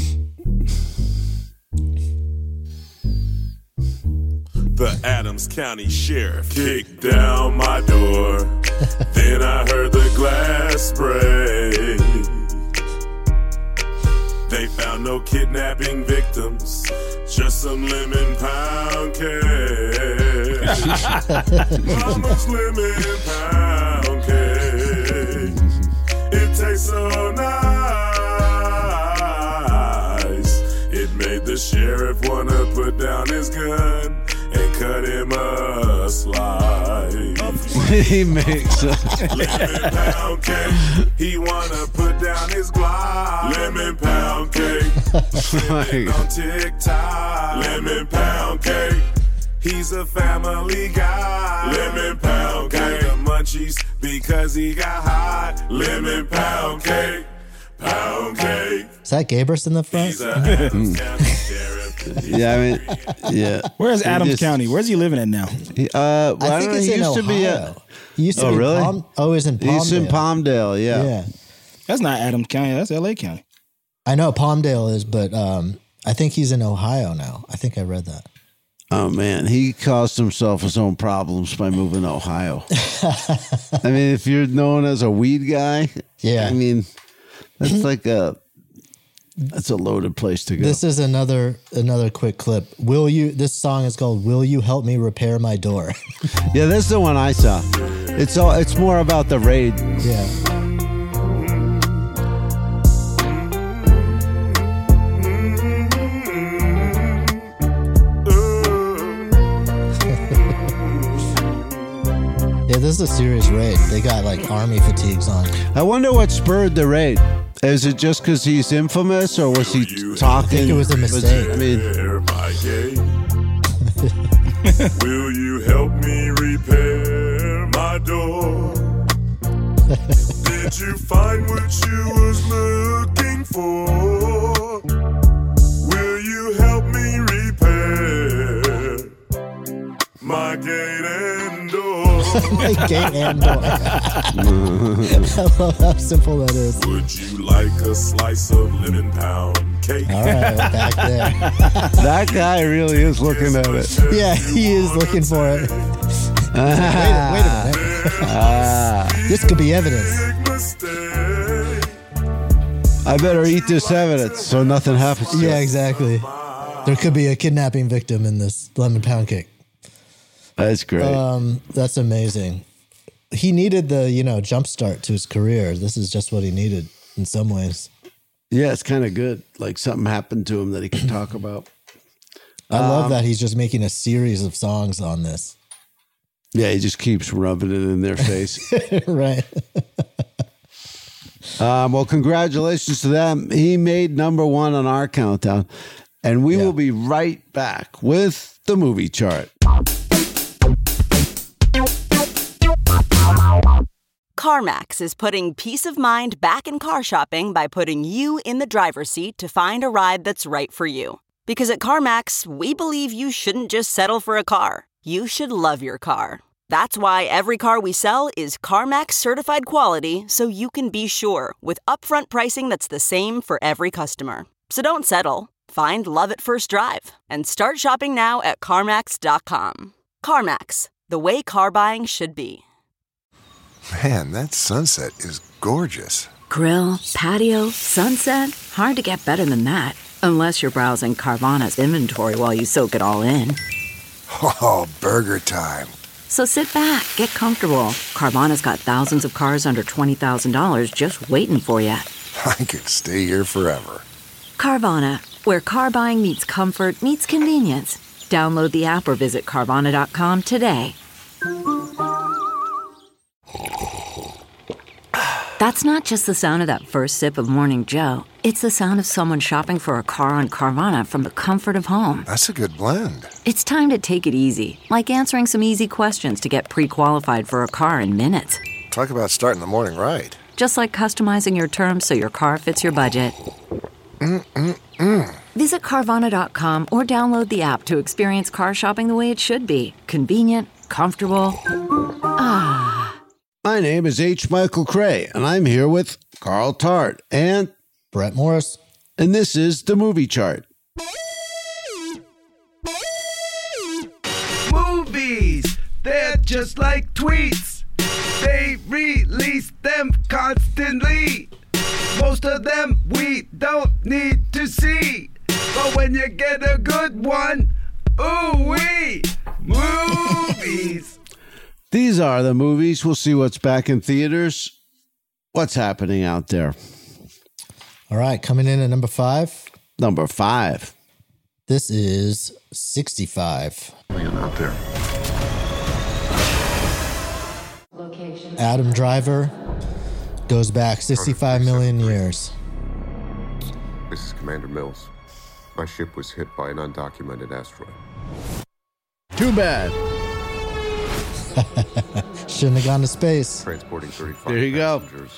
The Adams County Sheriff kicked down my door. Then I heard the glass break. They found no kidnapping victims, just some lemon pound cake. Mama's lemon pound cake. It tastes so nice. It made the sheriff wanna put down his gun and cut him a slice. He makes lemon pound cake. He wanna put down his Glock. Lemon pound cake. Trending on TikTok. Lemon pound cake. He's a family guy. Lemon pound cake. The munchies because he got hot. Lemon pound cake. Pound cake. Is that Gabrus in the front? He's a Adams County Sheriff. Yeah, I mean, yeah. Where's Adams County? Where's he living at now? I think it's in Ohio. He used to be really? He's in Palmdale. He's in Palmdale, yeah. That's not Adams County. That's LA County. I know Palmdale is, but I think he's in Ohio now. I think I read that. Oh, man. He caused himself his own problems by moving to Ohio. I mean, if you're known as a weed guy, I mean, that's like that's a loaded place to go. This is another quick clip. This song is called "Will You Help Me Repair My Door?" Yeah, this is the one I saw. It's more about the raid. Yeah. Yeah, this is a serious raid. They got like army fatigues on. I wonder what spurred the raid. Is it just because he's infamous, or was he talking? I think it was a mistake. Will you help me repair my door? Did you find what you was looking for? Will you help me repair my gate and door? My gate and door. I love how simple that is. Would you like a slice of lemon pound cake? All right, we're back there. That guy really is looking at it. Yeah, he is looking for it. Wait a minute. This could be evidence. I better eat this evidence so nothing happens to Yeah, it. exactly. There could be a kidnapping victim in this lemon pound cake. That's great. That's amazing. He needed the, jump start to his career. This is just what he needed in some ways. Yeah, it's kind of good. Like something happened to him that he can talk about. I love that he's just making a series of songs on this. Yeah, he just keeps rubbing it in their face. Right. Well, congratulations to them. He made #1 on our countdown. And we will be right back with the movie chart. CarMax is putting peace of mind back in car shopping by putting you in the driver's seat to find a ride that's right for you. Because at CarMax, we believe you shouldn't just settle for a car. You should love your car. That's why every car we sell is CarMax certified quality, so you can be sure with upfront pricing that's the same for every customer. So don't settle. Find love at first drive and start shopping now at CarMax.com. CarMax, the way car buying should be. Man, that sunset is gorgeous. Grill, patio, sunset. Hard to get better than that. Unless you're browsing Carvana's inventory while you soak it all in. Oh, burger time. So sit back, get comfortable. Carvana's got thousands of cars under $20,000 just waiting for you. I could stay here forever. Carvana, where car buying meets comfort, meets convenience. Download the app or visit Carvana.com today. That's not just the sound of that first sip of Morning Joe. It's the sound of someone shopping for a car on Carvana from the comfort of home. That's a good blend. It's time to take it easy, like answering some easy questions to get pre-qualified for a car in minutes. Talk about starting the morning right. Just like customizing your terms so your car fits your budget. Visit Carvana.com or download the app to experience car shopping the way it should be. Convenient, comfortable. My name is H. Michael Cray, and I'm here with Carl Tart and Brett Morris. And this is the Movie Chart. Movies, they're just like tweets. They release them constantly. Most of them we don't need to see. But when you get a good one, ooh-wee, movies. These are the movies. We'll see what's back in theaters. What's happening out there? All right, coming in at number 5. Number 5. This is 65. Out there. Adam Driver goes back 65 million years. This is Commander Mills. My ship was hit by an undocumented asteroid. Too bad. Shouldn't have gone to space. Transporting 35 There you go. passengers.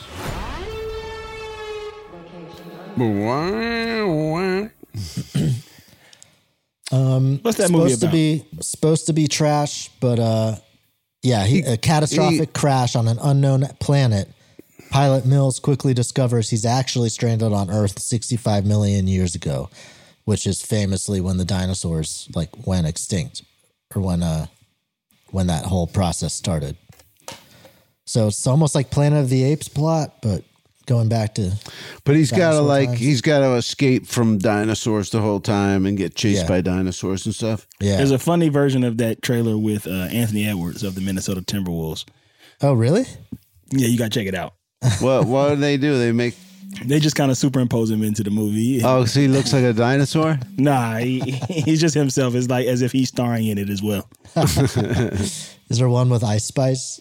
What's that movie about? Supposed to be trash, but a catastrophic crash on an unknown planet. Pilot Mills quickly discovers he's actually stranded on Earth 65 million years ago, which is famously when the dinosaurs went extinct, or when that whole process started. So it's almost like Planet of the Apes plot, but going back to. But he's got to escape from dinosaurs the whole time and get chased by dinosaurs and stuff. Yeah. There's a funny version of that trailer with Anthony Edwards of the Minnesota Timberwolves. Oh, really? Yeah, you got to check it out. What do they do? They just kind of superimpose him into the movie. Oh, so he looks like a dinosaur? Nah, he's just himself. It's like as if he's starring in it as well. Is there one with Ice Spice?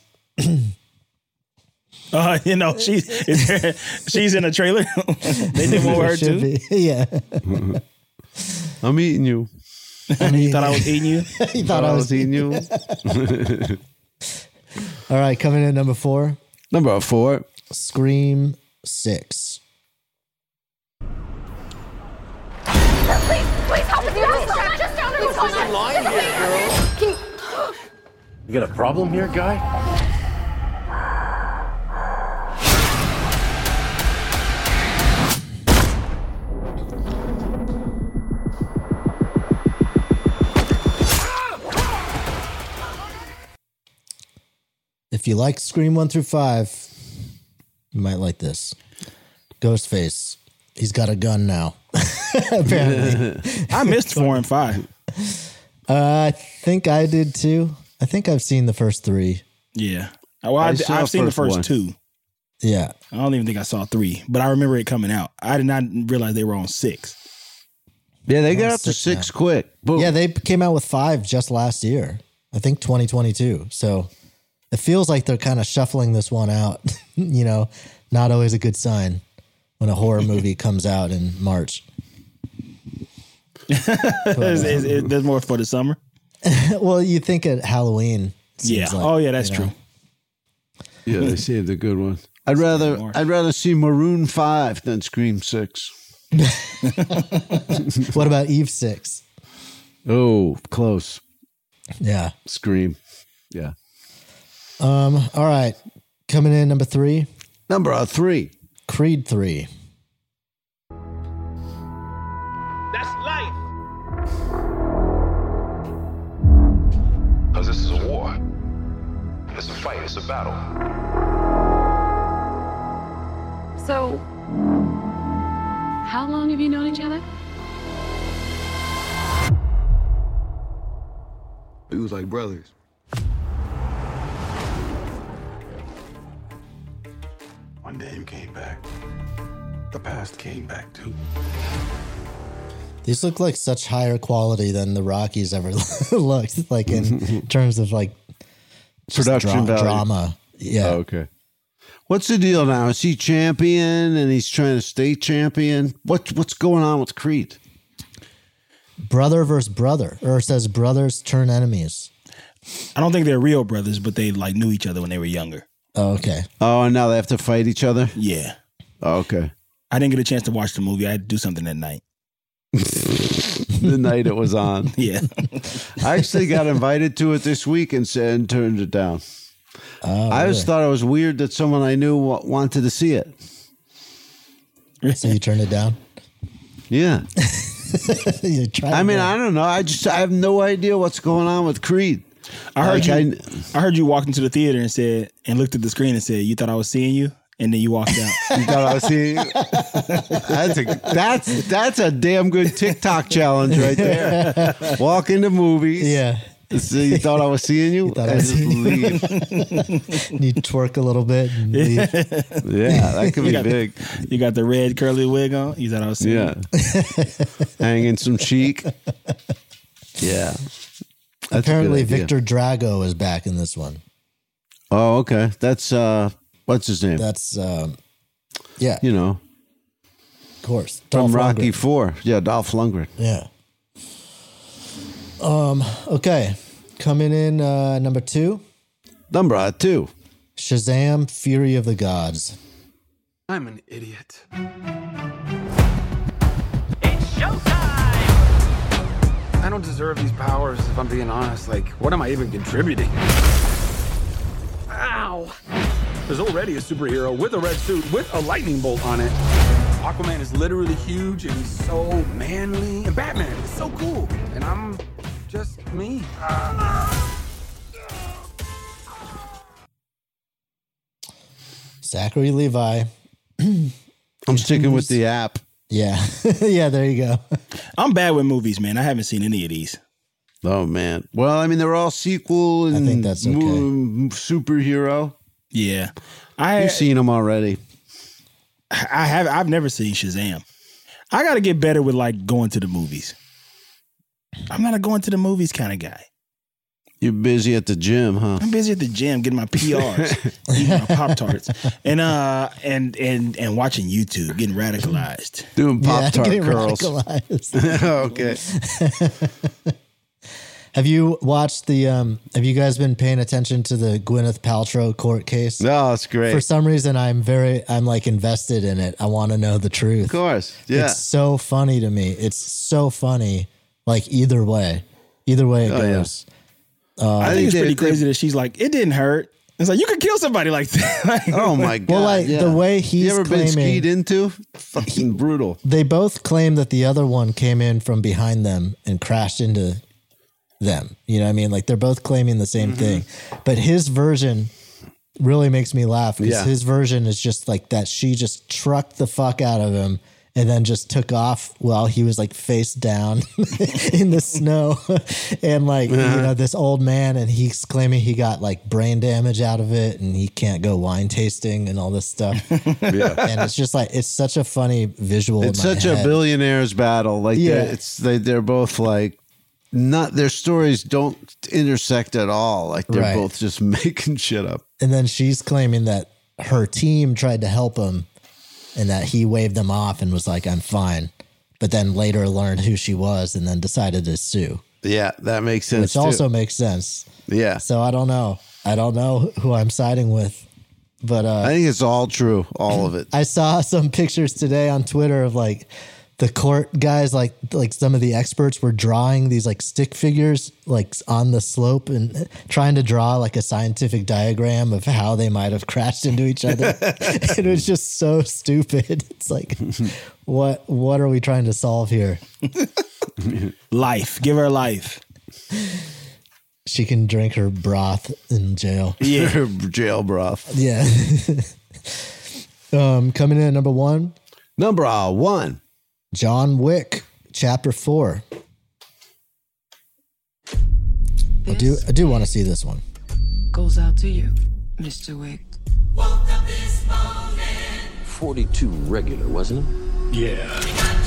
She's in a trailer. They did one with her too. Yeah. I'm eating you. You thought I was eating you? You thought I was eating you? All right, coming in at number 4. Number 4. Scream 6. Please help me. Just down there. There's a line here, girl. You got a problem here, guy? If you like Scream 1 through 5, you might like this. Ghostface. He's got a gun now. Apparently. I missed 4 and 5. I think I did too. I think I've seen the first 3. Yeah. Well, I've seen the first 2. Yeah. I don't even think I saw 3, but I remember it coming out. I did not realize they were on 6. Yeah, they got up to 6 quick. Boom. Yeah, they came out with 5 just last year. I think 2022. So it feels like they're kind of shuffling this one out. Not always a good sign when a horror movie comes out in March. There's more for the summer. Well, you think at Halloween. Yeah. Like, that's true. Yeah, they saved a good one. I'd rather see Maroon 5 than Scream 6. What about Eve 6? Oh, close. Yeah. Scream. Yeah. All right. Coming in number 3. Number 3. Creed 3. That's life. Because this is a war. It's a fight. It's a battle. So, how long have you known each other? We was like brothers. One day you came back. The past came back too. These look like such higher quality than the Rockies ever looked, like in terms of like production value. drama. Yeah. Oh, okay. What's the deal now? Is he champion and he's trying to stay champion? What's going on with Creed? Brother versus brother, or it says brothers turn enemies. I don't think they're real brothers, but they like knew each other when they were younger. Oh, okay. Oh, and now they have to fight each other? Yeah. Oh, okay. I didn't get a chance to watch the movie. I had to do something that night. The night it was on. Yeah. I actually got invited to it this week and turned it down. Oh, I just thought it was weird that someone I knew wanted to see it. So you turned it down? Yeah. You tried. I mean, I don't know. I have no idea what's going on with Creed. I heard you walked into the theater and looked at the screen and said, "You thought I was seeing you?" And then you walked out. You thought I was seeing you? That's a damn good TikTok challenge right there. Walk into movies. Yeah. So you thought I was seeing you? I just leave. You twerk a little bit and leave. Yeah, that could be big. You got the red curly wig on? You thought I was seeing you? Hanging some cheek. Yeah. That's apparently Victor Drago is back in this one. Oh, okay. That's what's his name? That's yeah. You know. Of course. From Rocky IV. Yeah, Dolph Lundgren. Yeah. Okay. Coming in number 2. Number 2. Shazam! Fury of the Gods. I'm an idiot. I don't deserve these powers, if I'm being honest. Like, what am I even contributing? Ow! There's already a superhero with a red suit with a lightning bolt on it. Aquaman is literally huge and he's so manly. And Batman is so cool. And I'm just me. Zachary Levi. I'm sticking with the app. Yeah. Yeah, there you go. I'm bad with movies, man. I haven't seen any of these. Oh, man. Well, I mean, they're all sequel and I think that's okay. Superhero. Yeah. You've seen them already. I've never seen Shazam. I got to get better with like going to the movies. I'm not a going to the movies kind of guy. You're busy at the gym, huh? I'm busy at the gym getting my PRs, eating my Pop-Tarts, and watching YouTube, getting radicalized. Doing Pop-Tart getting curls. Okay. Have you watched have you guys been paying attention to the Gwyneth Paltrow court case? No, it's great. For some reason, I'm like invested in it. I want to know the truth. Of course. Yeah. It's so funny to me. It's so funny. Like either way it goes. Yeah. I think it's pretty crazy that she's like, it didn't hurt. It's like, you could kill somebody like that. Oh my God. Well, like the way he's you ever claiming, been skied into? Fucking brutal. They both claim that the other one came in from behind them and crashed into them. You know what I mean? Like they're both claiming the same thing. But his version really makes me laugh because his version is just like that she just trucked the fuck out of him and then just took off while he was like face down in the snow. And like, you know, this old man, and he's claiming he got like brain damage out of it and he can't go wine tasting and all this stuff. Yeah. And it's just like, it's such a funny visual. It's in my such head. a billionaires battle. Like they're both like, not their stories don't intersect at all. Like they're both just making shit up. And then she's claiming that her team tried to help him and that he waved them off and was like, I'm fine. But then later learned who she was and then decided to sue. Yeah, that makes sense. Which also makes sense. Yeah. So I don't know. I don't know who I'm siding with. But I think it's all true. All of it. I saw some pictures today on Twitter of like the court guys, like some of the experts were drawing these like stick figures like on the slope and trying to draw like a scientific diagram of how they might have crashed into each other. It was just so stupid. It's like, what are we trying to solve here? Life. Give her life. She can drink her broth in jail. Yeah. Her jail broth. Yeah. Coming in at number 1. Number 1. John Wick, Chapter 4. I do want to see this one. Goes out to you, Mr. Wick. 42 regular, wasn't it? Yeah.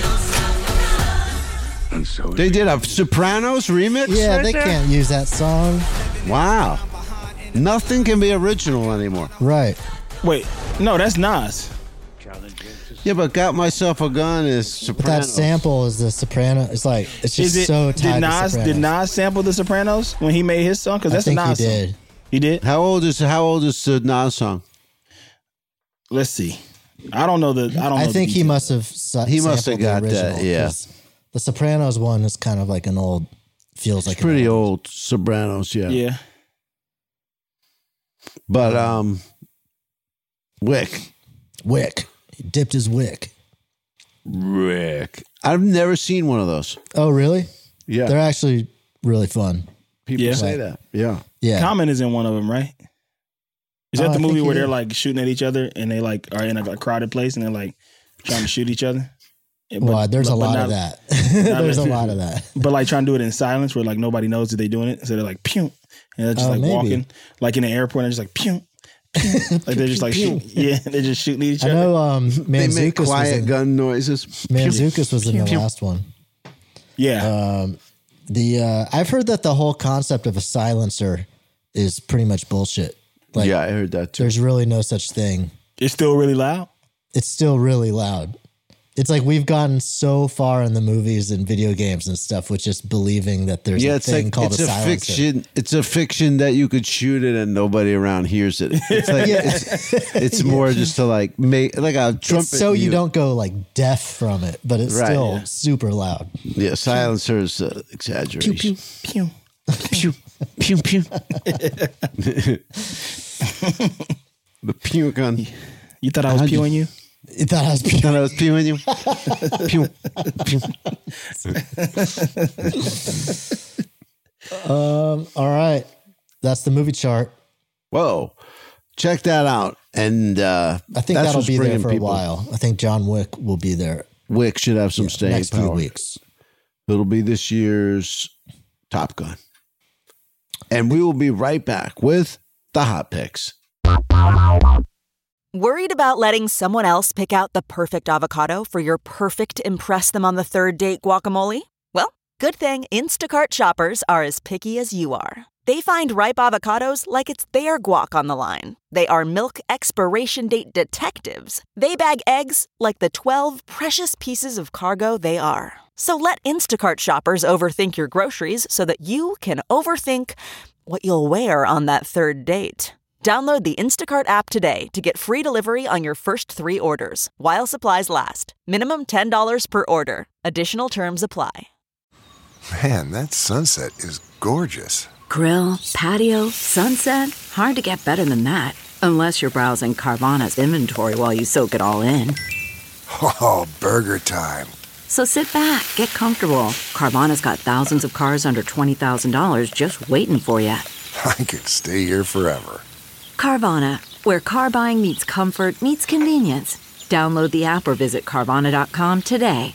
And so They did a Sopranos remix? Yeah, right they there? can't use that song. Wow. Nothing can be original anymore. Right. Wait, No, that's Nas. Yeah, but Got Myself a Gun is But Sopranos. that sample is the Soprano. It's like it's just so tied to Sopranos. Did Nas sample the Sopranos when he made his song? Because that's I think a Nas he song. did. He did. How old is the Nas song? Let's see. I don't know the. I think he must have. He must have got that. Yeah. The Sopranos one is kind of like an old. Feels like It's pretty old Sopranos. Yeah. Yeah. But Wick. He dipped his wick. Rick. I've never seen one of those. Oh, really? Yeah. They're actually really fun. People say that. Yeah. Yeah. Common is in one of them, right? Is that Oh, the I movie think where he they're is. like shooting at each other and they like are in a crowded place and they're like trying to shoot each other? Well, there's a lot of that. There's a lot of that. But like trying to do it in silence where like nobody knows that they're doing it. So they're like, pew. And they're just like maybe. walking like in the airport and they're just like, pew. pew. Like they're just like Pew. shooting. Yeah, they're just shooting at each I other. know They make Manzukis was quiet in, gun noises. Manzukis was in the Pew. last one. Yeah. I've heard that the whole concept of a silencer is pretty much bullshit. Like, Yeah, I heard that too. there's really no such thing. It's still really loud. It's still really loud. It's like we've gotten so far in the movies and video games and stuff with just believing that there's Yeah, a it's thing like called it's a a silencer. fiction. It's a fiction that you could shoot it and nobody around hears it. It's like it's more just to like make like a trumpet. It's so you mute. don't go like deaf from it, but it's Right, still yeah. super loud. Yeah, silencer is exaggeration. Pew, pew. Pew, pew, pew. The pew gun. You thought I was pewing you? You thought I was You thought I was pewing you? Pew, pew. All right. That's the movie chart. Whoa. Check that out. And I think that's that'll what's be there bringing for people. a while. I think John Wick will be there Wick should have some staying next few power. weeks. It'll be this year's Top Gun. And we will be right back with the hot picks. Worried about letting someone else pick out the perfect avocado for your perfect impress them on the third date guacamole? Well, good thing Instacart shoppers are as picky as you are. They find ripe avocados like it's their guac on the line. They are milk expiration date detectives. They bag eggs like the 12 precious pieces of cargo they are. So let Instacart shoppers overthink your groceries so that you can overthink what you'll wear on that third date. Download the Instacart app today to get free delivery on your first 3 orders while supplies last. Minimum $10 per order. Additional terms apply. Man, that sunset is gorgeous. Grill, patio, sunset. Hard to get better than that. Unless you're browsing Carvana's inventory while you soak it all in. Oh, burger time. So sit back, get comfortable. Carvana's got thousands of cars under $20,000 just waiting for you. I could stay here forever. Carvana, where car buying meets comfort meets convenience. Download the app or visit Carvana.com today.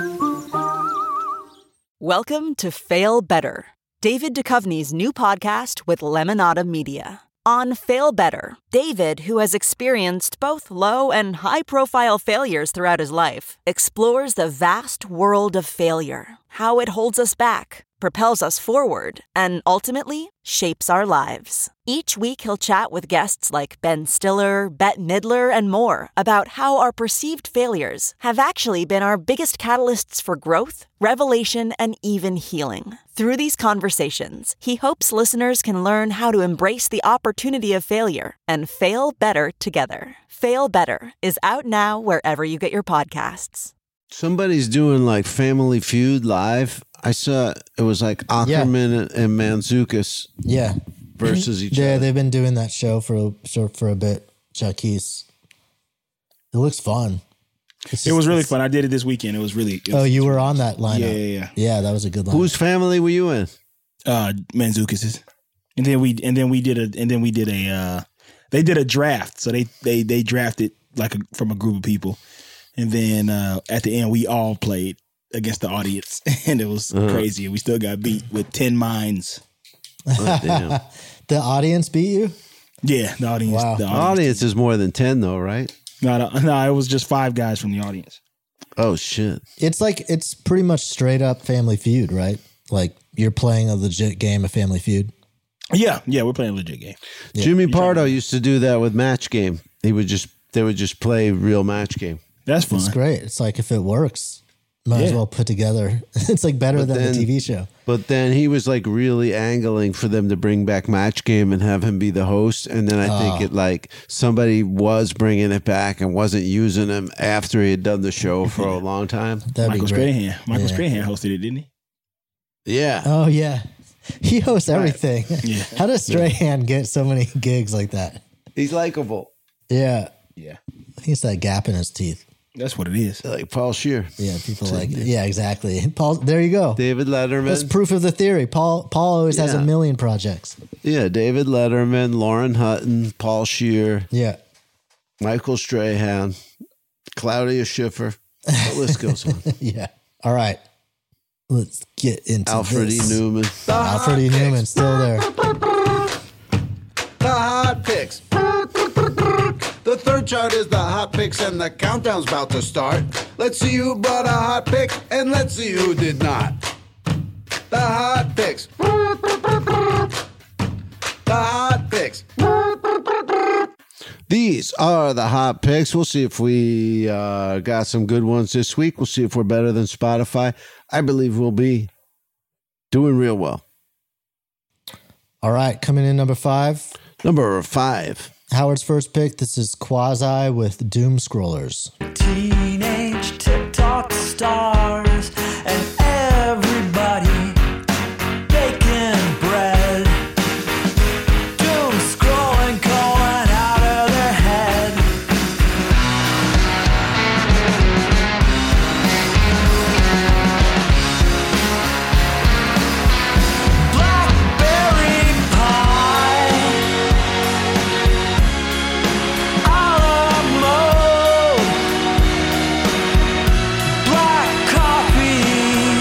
Welcome to Fail Better, David Duchovny's new podcast with Lemonada Media. On Fail Better, David, who has experienced both low and high-profile failures throughout his life, explores the vast world of failure, how it holds us back, propels us forward, and ultimately shapes our lives. Each week he'll chat with guests like Ben Stiller, Bette Midler, and more about how our perceived failures have actually been our biggest catalysts for growth, revelation, and even healing. Through these conversations, he hopes listeners can learn how to embrace the opportunity of failure and fail better together. Fail Better is out now wherever you get your podcasts. Somebody's doing like Family Feud live. I saw it was like Ackerman and Manzukis versus each Yeah, other. they've been doing that show for a bit. Chucky's. It looks fun. It was really fun. I did it this weekend. It was really. You were on that lineup. Yeah. Yeah, that was a good lineup. Whose family were you in? Manzukis's. And then we did a they did a draft. So they drafted like from a group of people. And then at the end we all played against the audience and it was crazy. We still got beat with 10 minds. Oh, damn. The audience beat you? Yeah, the audience. Wow. The audience is more than 10 though, right? No, it was just 5 guys from the audience. Oh shit. It's pretty much straight up Family Feud, right? Like you're playing a legit game of Family Feud. Yeah, we're playing a legit game. Jimmy Pardo used to do that with Match Game. He would just They would just play real match game. That's fun. It's great. It's like if it works, might as well put together. It's like better than the TV show. But then he was like really angling for them to bring back Match Game and have him be the host. And then I think it like somebody was bringing it back and wasn't using him after he had done the show for a long time. Michael Strahan. Michael Strahan hosted it, didn't he? Yeah. Oh, yeah. He hosts everything. Yeah. How does Strahan get so many gigs like that? He's likable. Yeah. Yeah. He's that gap in his teeth. That's what it is. Like Paul Scheer. Yeah, people like it. Yeah, exactly. Paul, there you go. David Letterman. That's proof of the theory. Paul always has a million projects. Yeah, David Letterman, Lauren Hutton, Paul Scheer. Yeah. Michael Strahan, Claudia Schiffer. The list goes on. Yeah. All right. Let's get into Alfred this. E. Newman. Alfred E. Newman, still there. The hot picks. The third chart is the hot picks, and the countdown's about to start. Let's see who brought a hot pick, and let's see who did not. The hot picks. The hot picks. These are the hot picks. We'll see if we got some good ones this week. We'll see if we're better than Spotify. I believe we'll be doing real well. All right, coming in number 5. Number 5. Howard's first pick. This is Quasi with Doom Scrollers. Teenage TikTok stars and everybody baking bread. Doom scrolling, going out of their head. Blackberry pie. Alamo. Black coffee.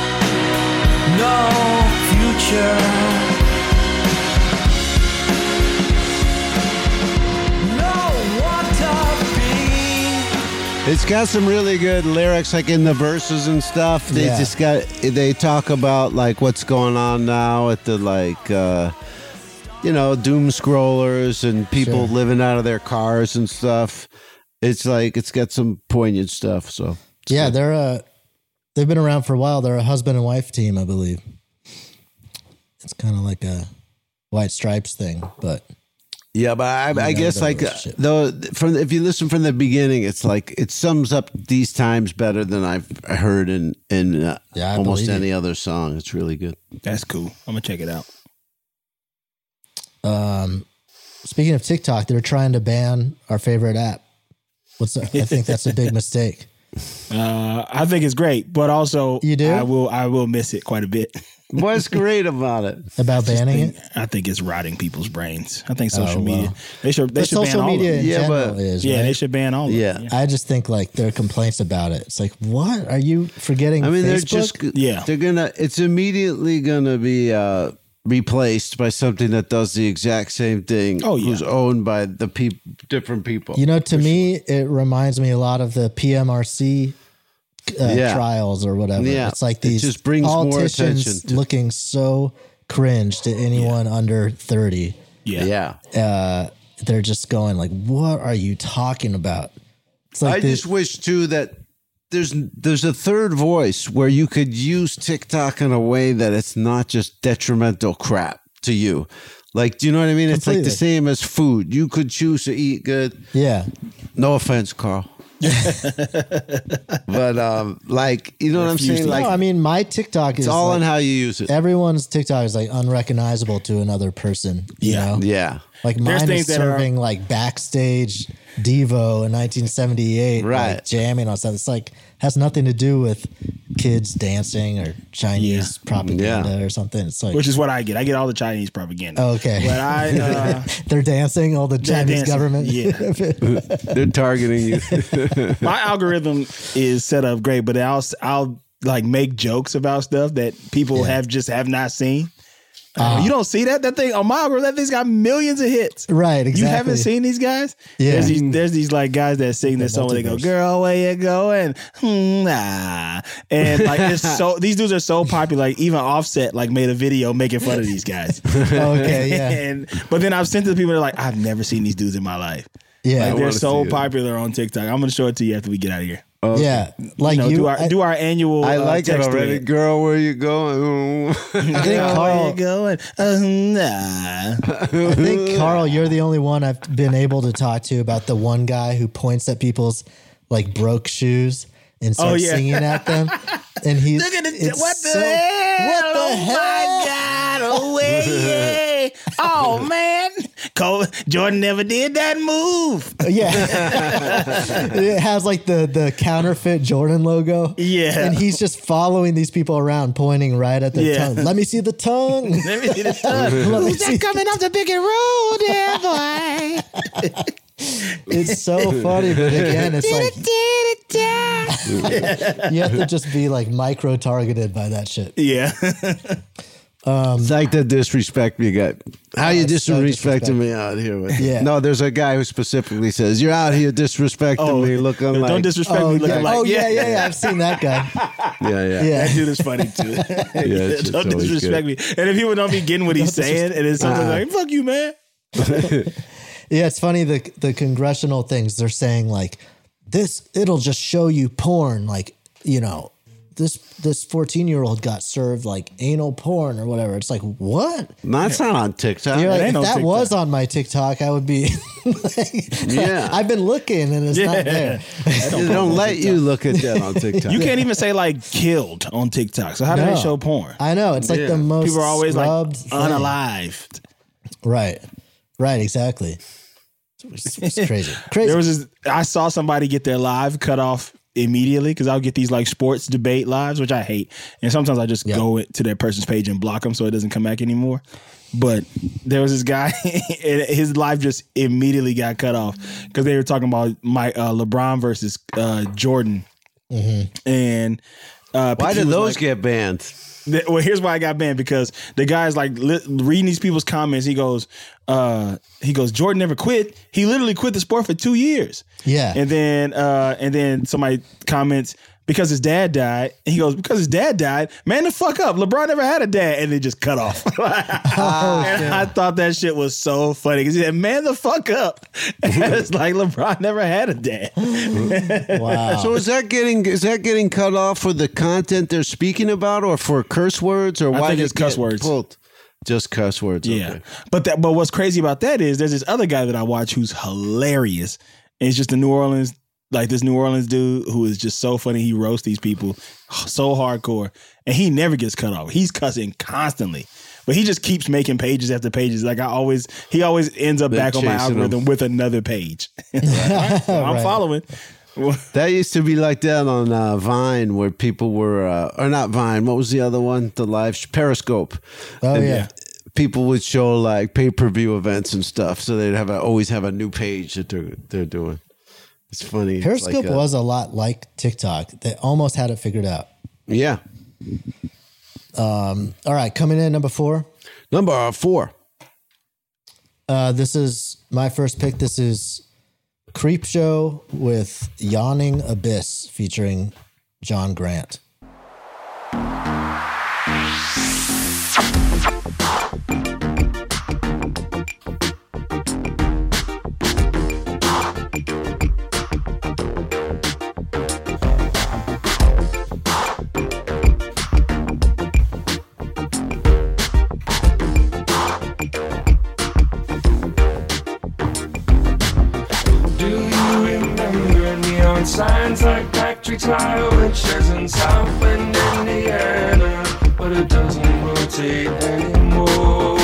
No future. No one to be. It's got some really good lyrics, like in the verses and stuff. They they talk about like what's going on now at the doom scrollers and people living out of their cars and stuff. It's like it's got some poignant stuff. So Yeah, they've been around for a while. They're a husband and wife team, I believe. It's kind of like a White Stripes thing, but yeah, but I guess like if you listen from the beginning, it's like it sums up these times better than I've heard in almost any other song. It's really good. That's cool. I'm gonna check it out. Speaking of TikTok, they're trying to ban our favorite app. I think that's a big mistake. I think it's great, but also you do. I will miss it quite a bit. What's great about it? About banning it? I think it's rotting people's brains. I think social media. They should ban social all media of it. in general is, right? They should ban all of it. I just think like their complaints about it. It's like, what are you forgetting? I mean, Facebook? they're gonna. It's immediately gonna be replaced by something that does the exact same thing. Oh, yeah. Who's owned by the different people. You know, to me, it reminds me a lot of the PMRC trials or whatever. Yeah. It's like these just brings more politicians attention looking so cringe to anyone under 30. Yeah. They're just going like, what are you talking about? It's like I just wish too that there's a third voice where you could use TikTok in a way that it's not just detrimental crap to you. Like, do you know what I mean? It's like the same as food. You could choose to eat good. Yeah. No offense, Carl. But like, you know what I'm saying? Like, no, I mean, my TikTok is it's all like, on how you use it. Everyone's TikTok is like unrecognizable to another person. You know? Yeah. Like mine is serving like backstage Devo in 1978, right? Like jamming on stuff. It's like has nothing to do with kids dancing or Chinese propaganda or something. It's like, which is what I get. I get all the Chinese propaganda. Okay, but they're dancing. All the Chinese government. Yeah, they're targeting you. My algorithm is set up great, but I'll like make jokes about stuff that people have not seen. You don't see that thing on my algorithm. That thing's got millions of hits. Right, exactly. You haven't seen these guys? Yeah. There's these like guys that sing this song where they go, "Girl, where you going?" And like it's these dudes are so popular. Like even Offset like made a video making fun of these guys. Okay, yeah. But then I've sent to the people that are like, I've never seen these dudes in my life. Yeah. Like, I they're wanna so see it. popular on TikTok. I'm gonna show it to you after we get out of here. Okay. Yeah, like You know, do our annual. I like it text already. thread. Girl, where you going? I think Where Carl. you going? Nah. I think Carl, you're the only one I've been able to talk to about the one guy who points at people's like broke shoes and starts singing at them. And he's Look at it. it's What the so- hell? What the Oh hell? my God. Away. Oh, man. Jordan never did that move. Yeah. It has like the counterfeit Jordan logo. Yeah. And he's just following these people around, pointing right at their Yeah. tongue. Let me see the tongue. Let me see the tongue. Let me Who's see. that coming off the picket road there, boy? It's so funny, but again, it's like you have to just be like micro targeted by that shit. Yeah. It's like the disrespect me guy. How you it's so disrespecting me out here? With Yeah. No, there's a guy who specifically says, you're out here disrespecting me looking like... Don't disrespect me looking like. yeah. I've seen that guy. Yeah. That dude is funny too. it's Don't always disrespect me. And if people don't be getting what he's saying, and it's something like, fuck you, man. Yeah, it's funny the congressional things they're saying like it'll just show you porn, like, you know, this 14-year-old got served like anal porn or whatever. It's like, what? That's not on TikTok. You're like, if no that TikTok. was on my TikTok, I would be Yeah. I've been looking and it's not there. They don't let you look at that on TikTok. You can't even say like killed on TikTok. So how do No. they show porn? I know. It's like Yeah. the most People are always like scrubbed thing. unalived. Right, exactly. It's crazy. There was I saw somebody get their live cut off immediately because I'll get these like sports debate lives, which I hate, and sometimes I just go to that person's page and block them so it doesn't come back anymore. But there was this guy, and his live just immediately got cut off because they were talking about LeBron versus Jordan, and Why did those get banned? Well, here's why I got banned, because the guy's like reading these people's comments. He goes, Jordan never quit. He literally quit the sport for 2 years. Yeah. And then somebody comments, because his dad died. And he goes, because his dad died, man, the fuck up. LeBron never had a dad. And they just cut off. And I thought that shit was so funny because he said, man, the fuck up. And it's like LeBron never had a dad. Wow. So is that getting cut off for the content they're speaking about, or for curse words, or I why think did it's it cuss get words. pulled? Just cuss words. Yeah. Okay. But what's crazy about that is there's this other guy that I watch who's hilarious. And it's just this New Orleans dude who is just so funny. He roasts these people so hardcore, and he never gets cut off. He's cussing constantly, but he just keeps making pages after pages. Like he always ends up They're back on my chasing algorithm him. with another page. I'm Right. following. That used to be like that on Vine, where people were, or not Vine. What was the other one? The live Periscope. Oh, And yeah. people would show like pay-per-view events and stuff, so they'd always have a new page that they're doing. It's funny. It's Periscope like was a lot like TikTok. They almost had it figured out. yeah. All right, coming in number 4. Number 4. This is my first pick. This is Creep Show with Yawning Abyss featuring John Grant. Do you remember neon signs like Patrick's High, which is in South Bend, Indiana, but it doesn't rotate anymore?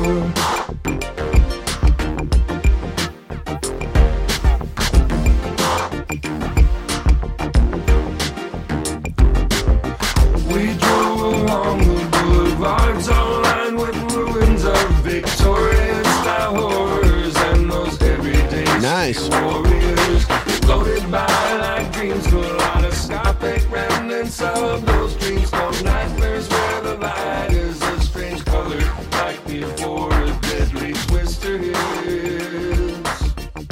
We drove along the boulevards all lined with ruins of Victorian-style horrors and those everyday Nice. warriors floated by like dreams, kaleidoscopic remnants of those dreams called nightmares, where the light is a strange color like before a deadly twister hits.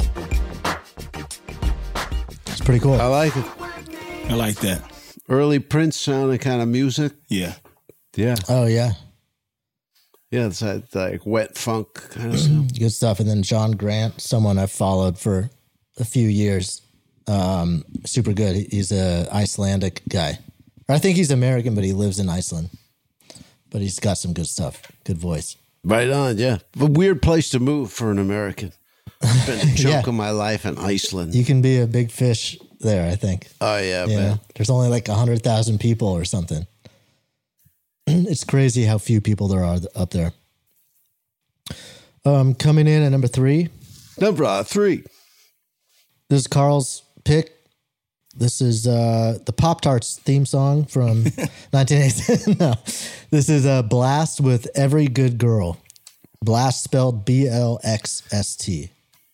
It's pretty cool. I like it. I like that. Early Prince sounding kind of music. Yeah. Yeah. Oh, yeah. Yeah, it's that like wet funk kind of stuff. Good stuff. And then John Grant, someone I've followed for a few years. Super good. He's a Icelandic guy. Or I think he's American, but he lives in Iceland. But he's got some good stuff. Good voice. Right on, yeah. A weird place to move for an American. Spent a chunk of my life in Iceland. You can be a big fish there, I think. Oh, yeah, You know, man. there's only like 100,000 people or something. It's crazy how few people there are up there. Coming in at number 3. Number 3. This is Carl's pick. This is the Pop-Tarts theme song from 1980. No, this is Blast with Every Good Girl. Blast spelled BLXST.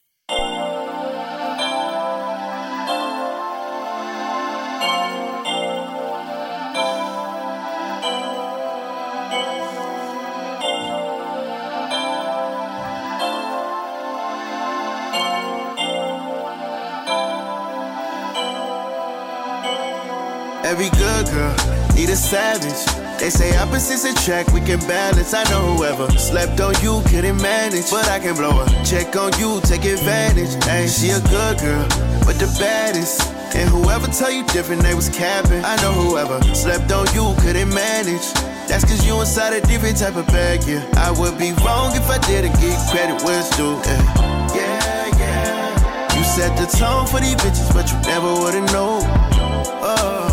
Every good girl need a savage. They say opposites attract, we can balance. I know whoever slept on you couldn't manage, but I can blow a check on you, take advantage. Ain't she a good girl, but the baddest. And whoever tell you different, they was capping. I know whoever slept on you couldn't manage. That's cause you inside a different type of bag, yeah. I would be wrong if I didn't give credit where it's due, yeah. Yeah, yeah. You set the tone for these bitches, but you never would've known. Oh.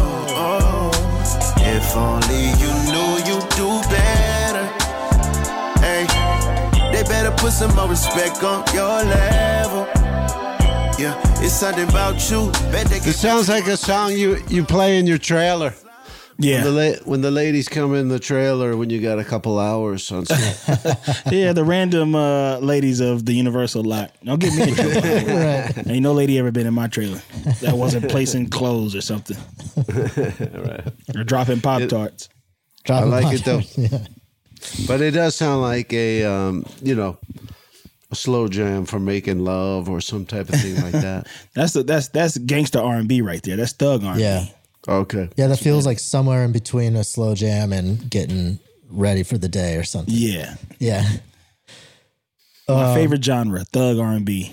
If only you knew you'd do better. Hey, they better put some more respect on your level. Yeah, it's something about you. It sounds like a song you play in your trailer. Yeah. When the ladies come in the trailer when you got a couple hours on set. Yeah, the random ladies of the Universal lot. Don't get me in trouble. Right. Ain't no lady ever been in my trailer that wasn't placing clothes or something. Right. Or dropping Pop-Tarts. I like it though. Yeah. But it does sound like a a slow jam for making love or some type of thing like that. That's gangster R&B right there. That's thug R&B. Yeah. Okay. Yeah, that feels like somewhere in between a slow jam and getting ready for the day or something. Yeah. Yeah. My favorite genre, thug R&B.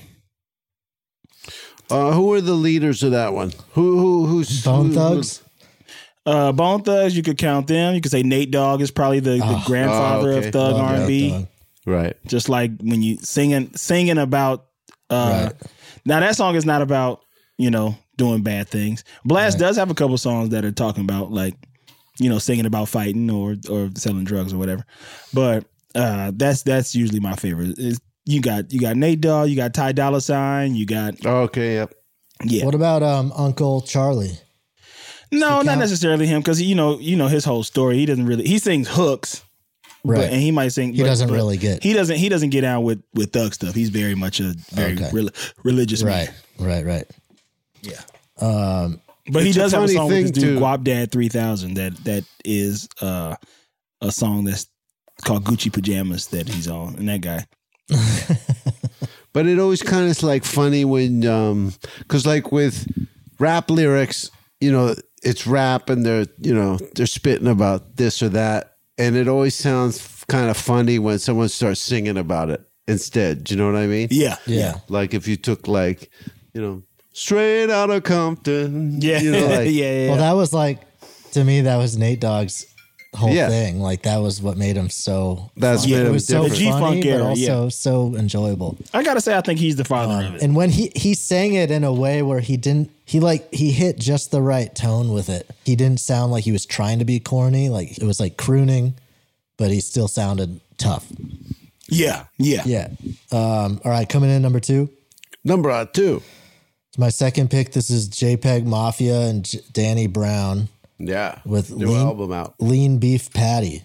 Who are the leaders of that one? Who's Bone Thugs? Bone Thugs, you could count them. You could say Nate Dogg is probably the grandfather of thug R&B. Right. Just like when you singing about now that song is not about, doing bad things. Blast does have a couple songs that are talking about like, singing about fighting or selling drugs or whatever. But that's usually my favorite. You got Nate Dogg, you got Ty Dolla $ign, you got yep. Yeah. What about Uncle Charlie? No, not necessarily him, because his whole story. He sings hooks. Right. And he might sing. He doesn't really get. He doesn't get down with thug stuff. He's very much a very religious man. Right. Yeah. But he does have a song with this dude, Guap Dad 3000, that is a song that's called Gucci Pajamas that he's on, and that guy. But it always kind of is like funny when, because like with rap lyrics, it's rap and they're spitting about this or that. And it always sounds kind of funny when someone starts singing about it instead. Do you know what I mean? Yeah. Yeah. Like if you took like, Straight Out of Compton. Yeah. Yeah. Well, that was like, to me, that was Nate Dogg's whole thing. Like that was what made him so. That's it was so the G-Funk funny, era, but also so enjoyable. I gotta say, I think he's the father of it. And when he sang it in a way where he hit just the right tone with it. He didn't sound like he was trying to be corny. Like it was like crooning, but he still sounded tough. Yeah. All right, coming in number 2. Number 2. It's my second pick. This is JPEG Mafia and Danny Brown. Yeah. With new album out. Lean Beef Patty.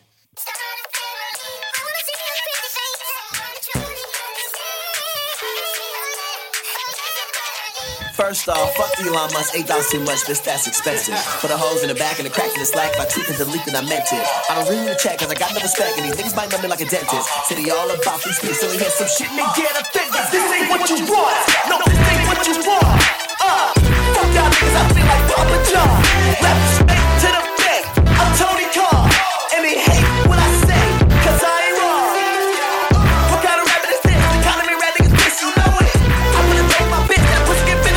First off, fuck Elon Musk, $8 too much, bitch, that's expensive. For the hoes in the back and the cracks in the slack, if I tweet and delete, then I meant it. I don't really need to check, cause I got no respect, and these niggas might know me like a dentist. City all about free speech, so we hear some shit and they get offended. This ain't what you want, no, this ain't what you want. Fuck y'all niggas, I feel like Papa John. Rap straight to the face, I'm Tony Khan. And they hate what I say, cause I ain't wrong. What kind of rapping is this? The kind of me rap niggas piss, you know it. I'm gonna take my bitch, that pussy get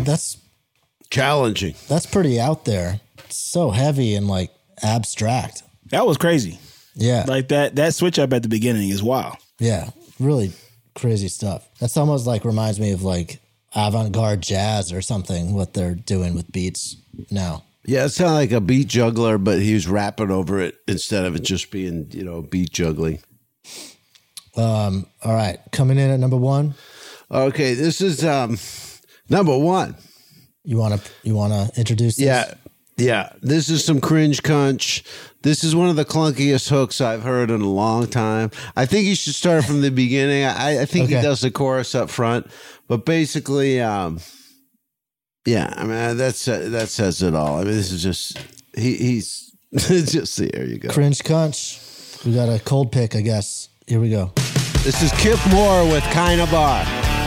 that's challenging. That's pretty out there. It's so heavy and like abstract. That was crazy. Yeah. Like that switch up at the beginning is wild. Yeah. Really crazy stuff. That's almost like reminds me of like avant-garde jazz or something, what they're doing with beats now. Yeah, it sounded like a beat juggler, but he was rapping over it instead of it just being, beat juggling. All right. Coming in at number 1. Okay, this is number 1. You wanna introduce this? Yeah. This is some cringe cunch. This is one of the clunkiest hooks I've heard in a long time. I think you should start from the beginning. I think he does the chorus up front, but basically, yeah. I mean, that says it all. I mean, this is just he's just there you go. Cringe cunch. We got a cold pick, I guess. Here we go. This is Kip Moore with Kinda Bar.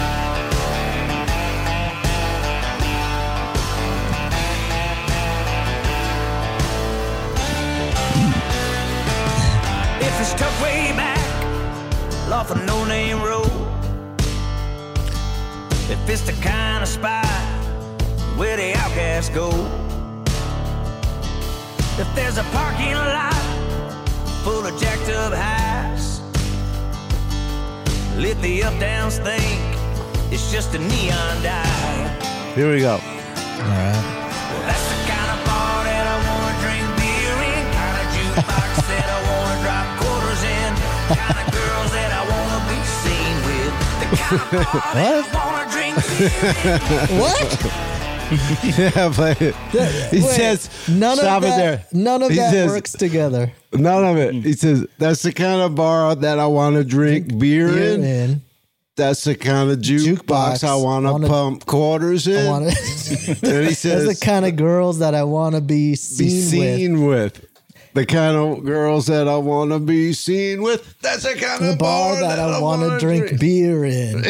If it's tucked way back, off a no-name road. If it's the kind of spot where the outcasts go. If there's a parking lot full of jacked up highs, let the up-downs think it's just a neon dive. Here we go. All right. Well, that's the kind of bar that I wanna drink beer in, kind of jukebox that I wanna drop quarters in, kind of girls that I wanna be seen with, the kind of bar that I wanna drink beer in. What? Yeah, but he says none stop of that, it there. None of He that says, works together. None of it. He says that's the kind of bar that I want to drink beer in. That's the kind of jukebox I want to pump quarters in. And he says that's the kind of girls that I want to be seen with. The kind of girls that I want to be seen with. That's the kind of bar that I want to drink beer in.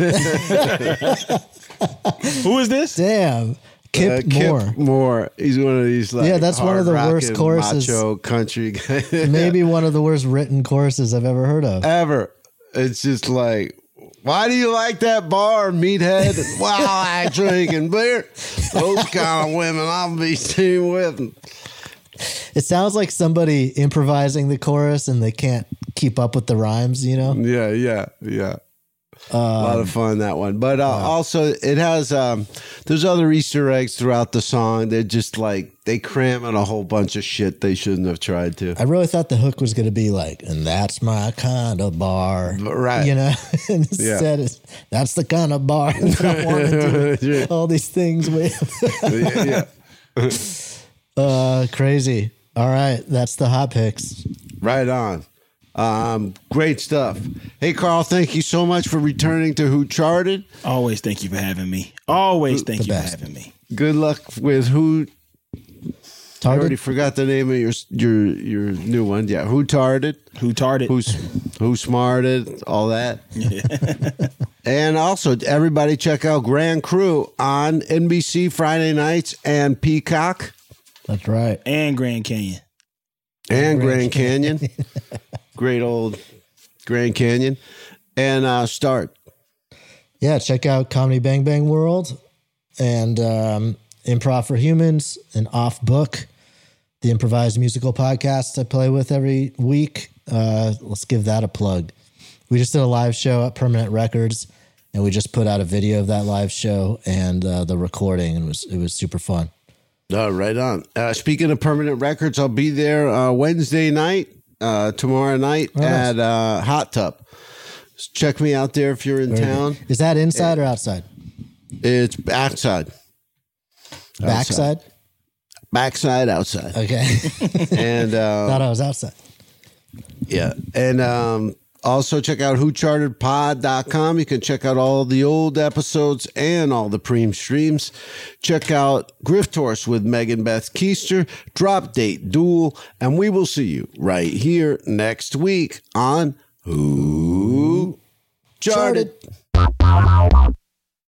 Who is this? Damn. Kip Moore. Kip Moore. He's one of these like that's one of the worst choruses. Macho country guys. Maybe one of the worst written choruses I've ever heard of. Ever. It's just like, why do you like that bar, meathead? Wow, I drinking beer. Those kind of women I'll be seen with. It sounds like somebody improvising the chorus and they can't keep up with the rhymes, you know? Yeah. A lot of fun, that one. But also, it has, there's other Easter eggs throughout the song. They're just like, they cram in a whole bunch of shit they shouldn't have tried to. I really thought the hook was going to be like, and that's my kind of bar. Right. You know? Instead, that's the kind of bar that I want to do all these things with. Crazy. All right. That's the hot picks. Right on. Great stuff. Hey, Carl, thank you so much for returning to Who Charted. Always thank you for having me. Always thank you for having me. Good luck with Who Tarded? I already forgot the name of your new one. Yeah, Who Tarded? Who Tarded? Who Smarted? All that. And also, everybody check out Grand Crew on NBC Friday nights and Peacock. That's right. And Grand Canyon. And Grand Canyon. Great old Grand Canyon. And Start. Yeah, check out Comedy Bang Bang World and Improv for Humans and Off Book, the improvised musical podcast I play with every week. Let's give that a plug. We just did a live show at Permanent Records, and we just put out a video of that live show and the recording, and it was super fun. Right on. Speaking of Permanent Records, I'll be there Wednesday night, tomorrow night at Hot Tub. Check me out there if you're in town. Is that inside or outside? It's outside. Backside? Backside, outside. Okay. And thought I was outside. Yeah. And also check out WhoChartedPod.com. You can check out all the old episodes and all the preem streams. Check out Grift Horse with Megan Beth Keister, Drop Date Duel, and we will see you right here next week on Who Charted.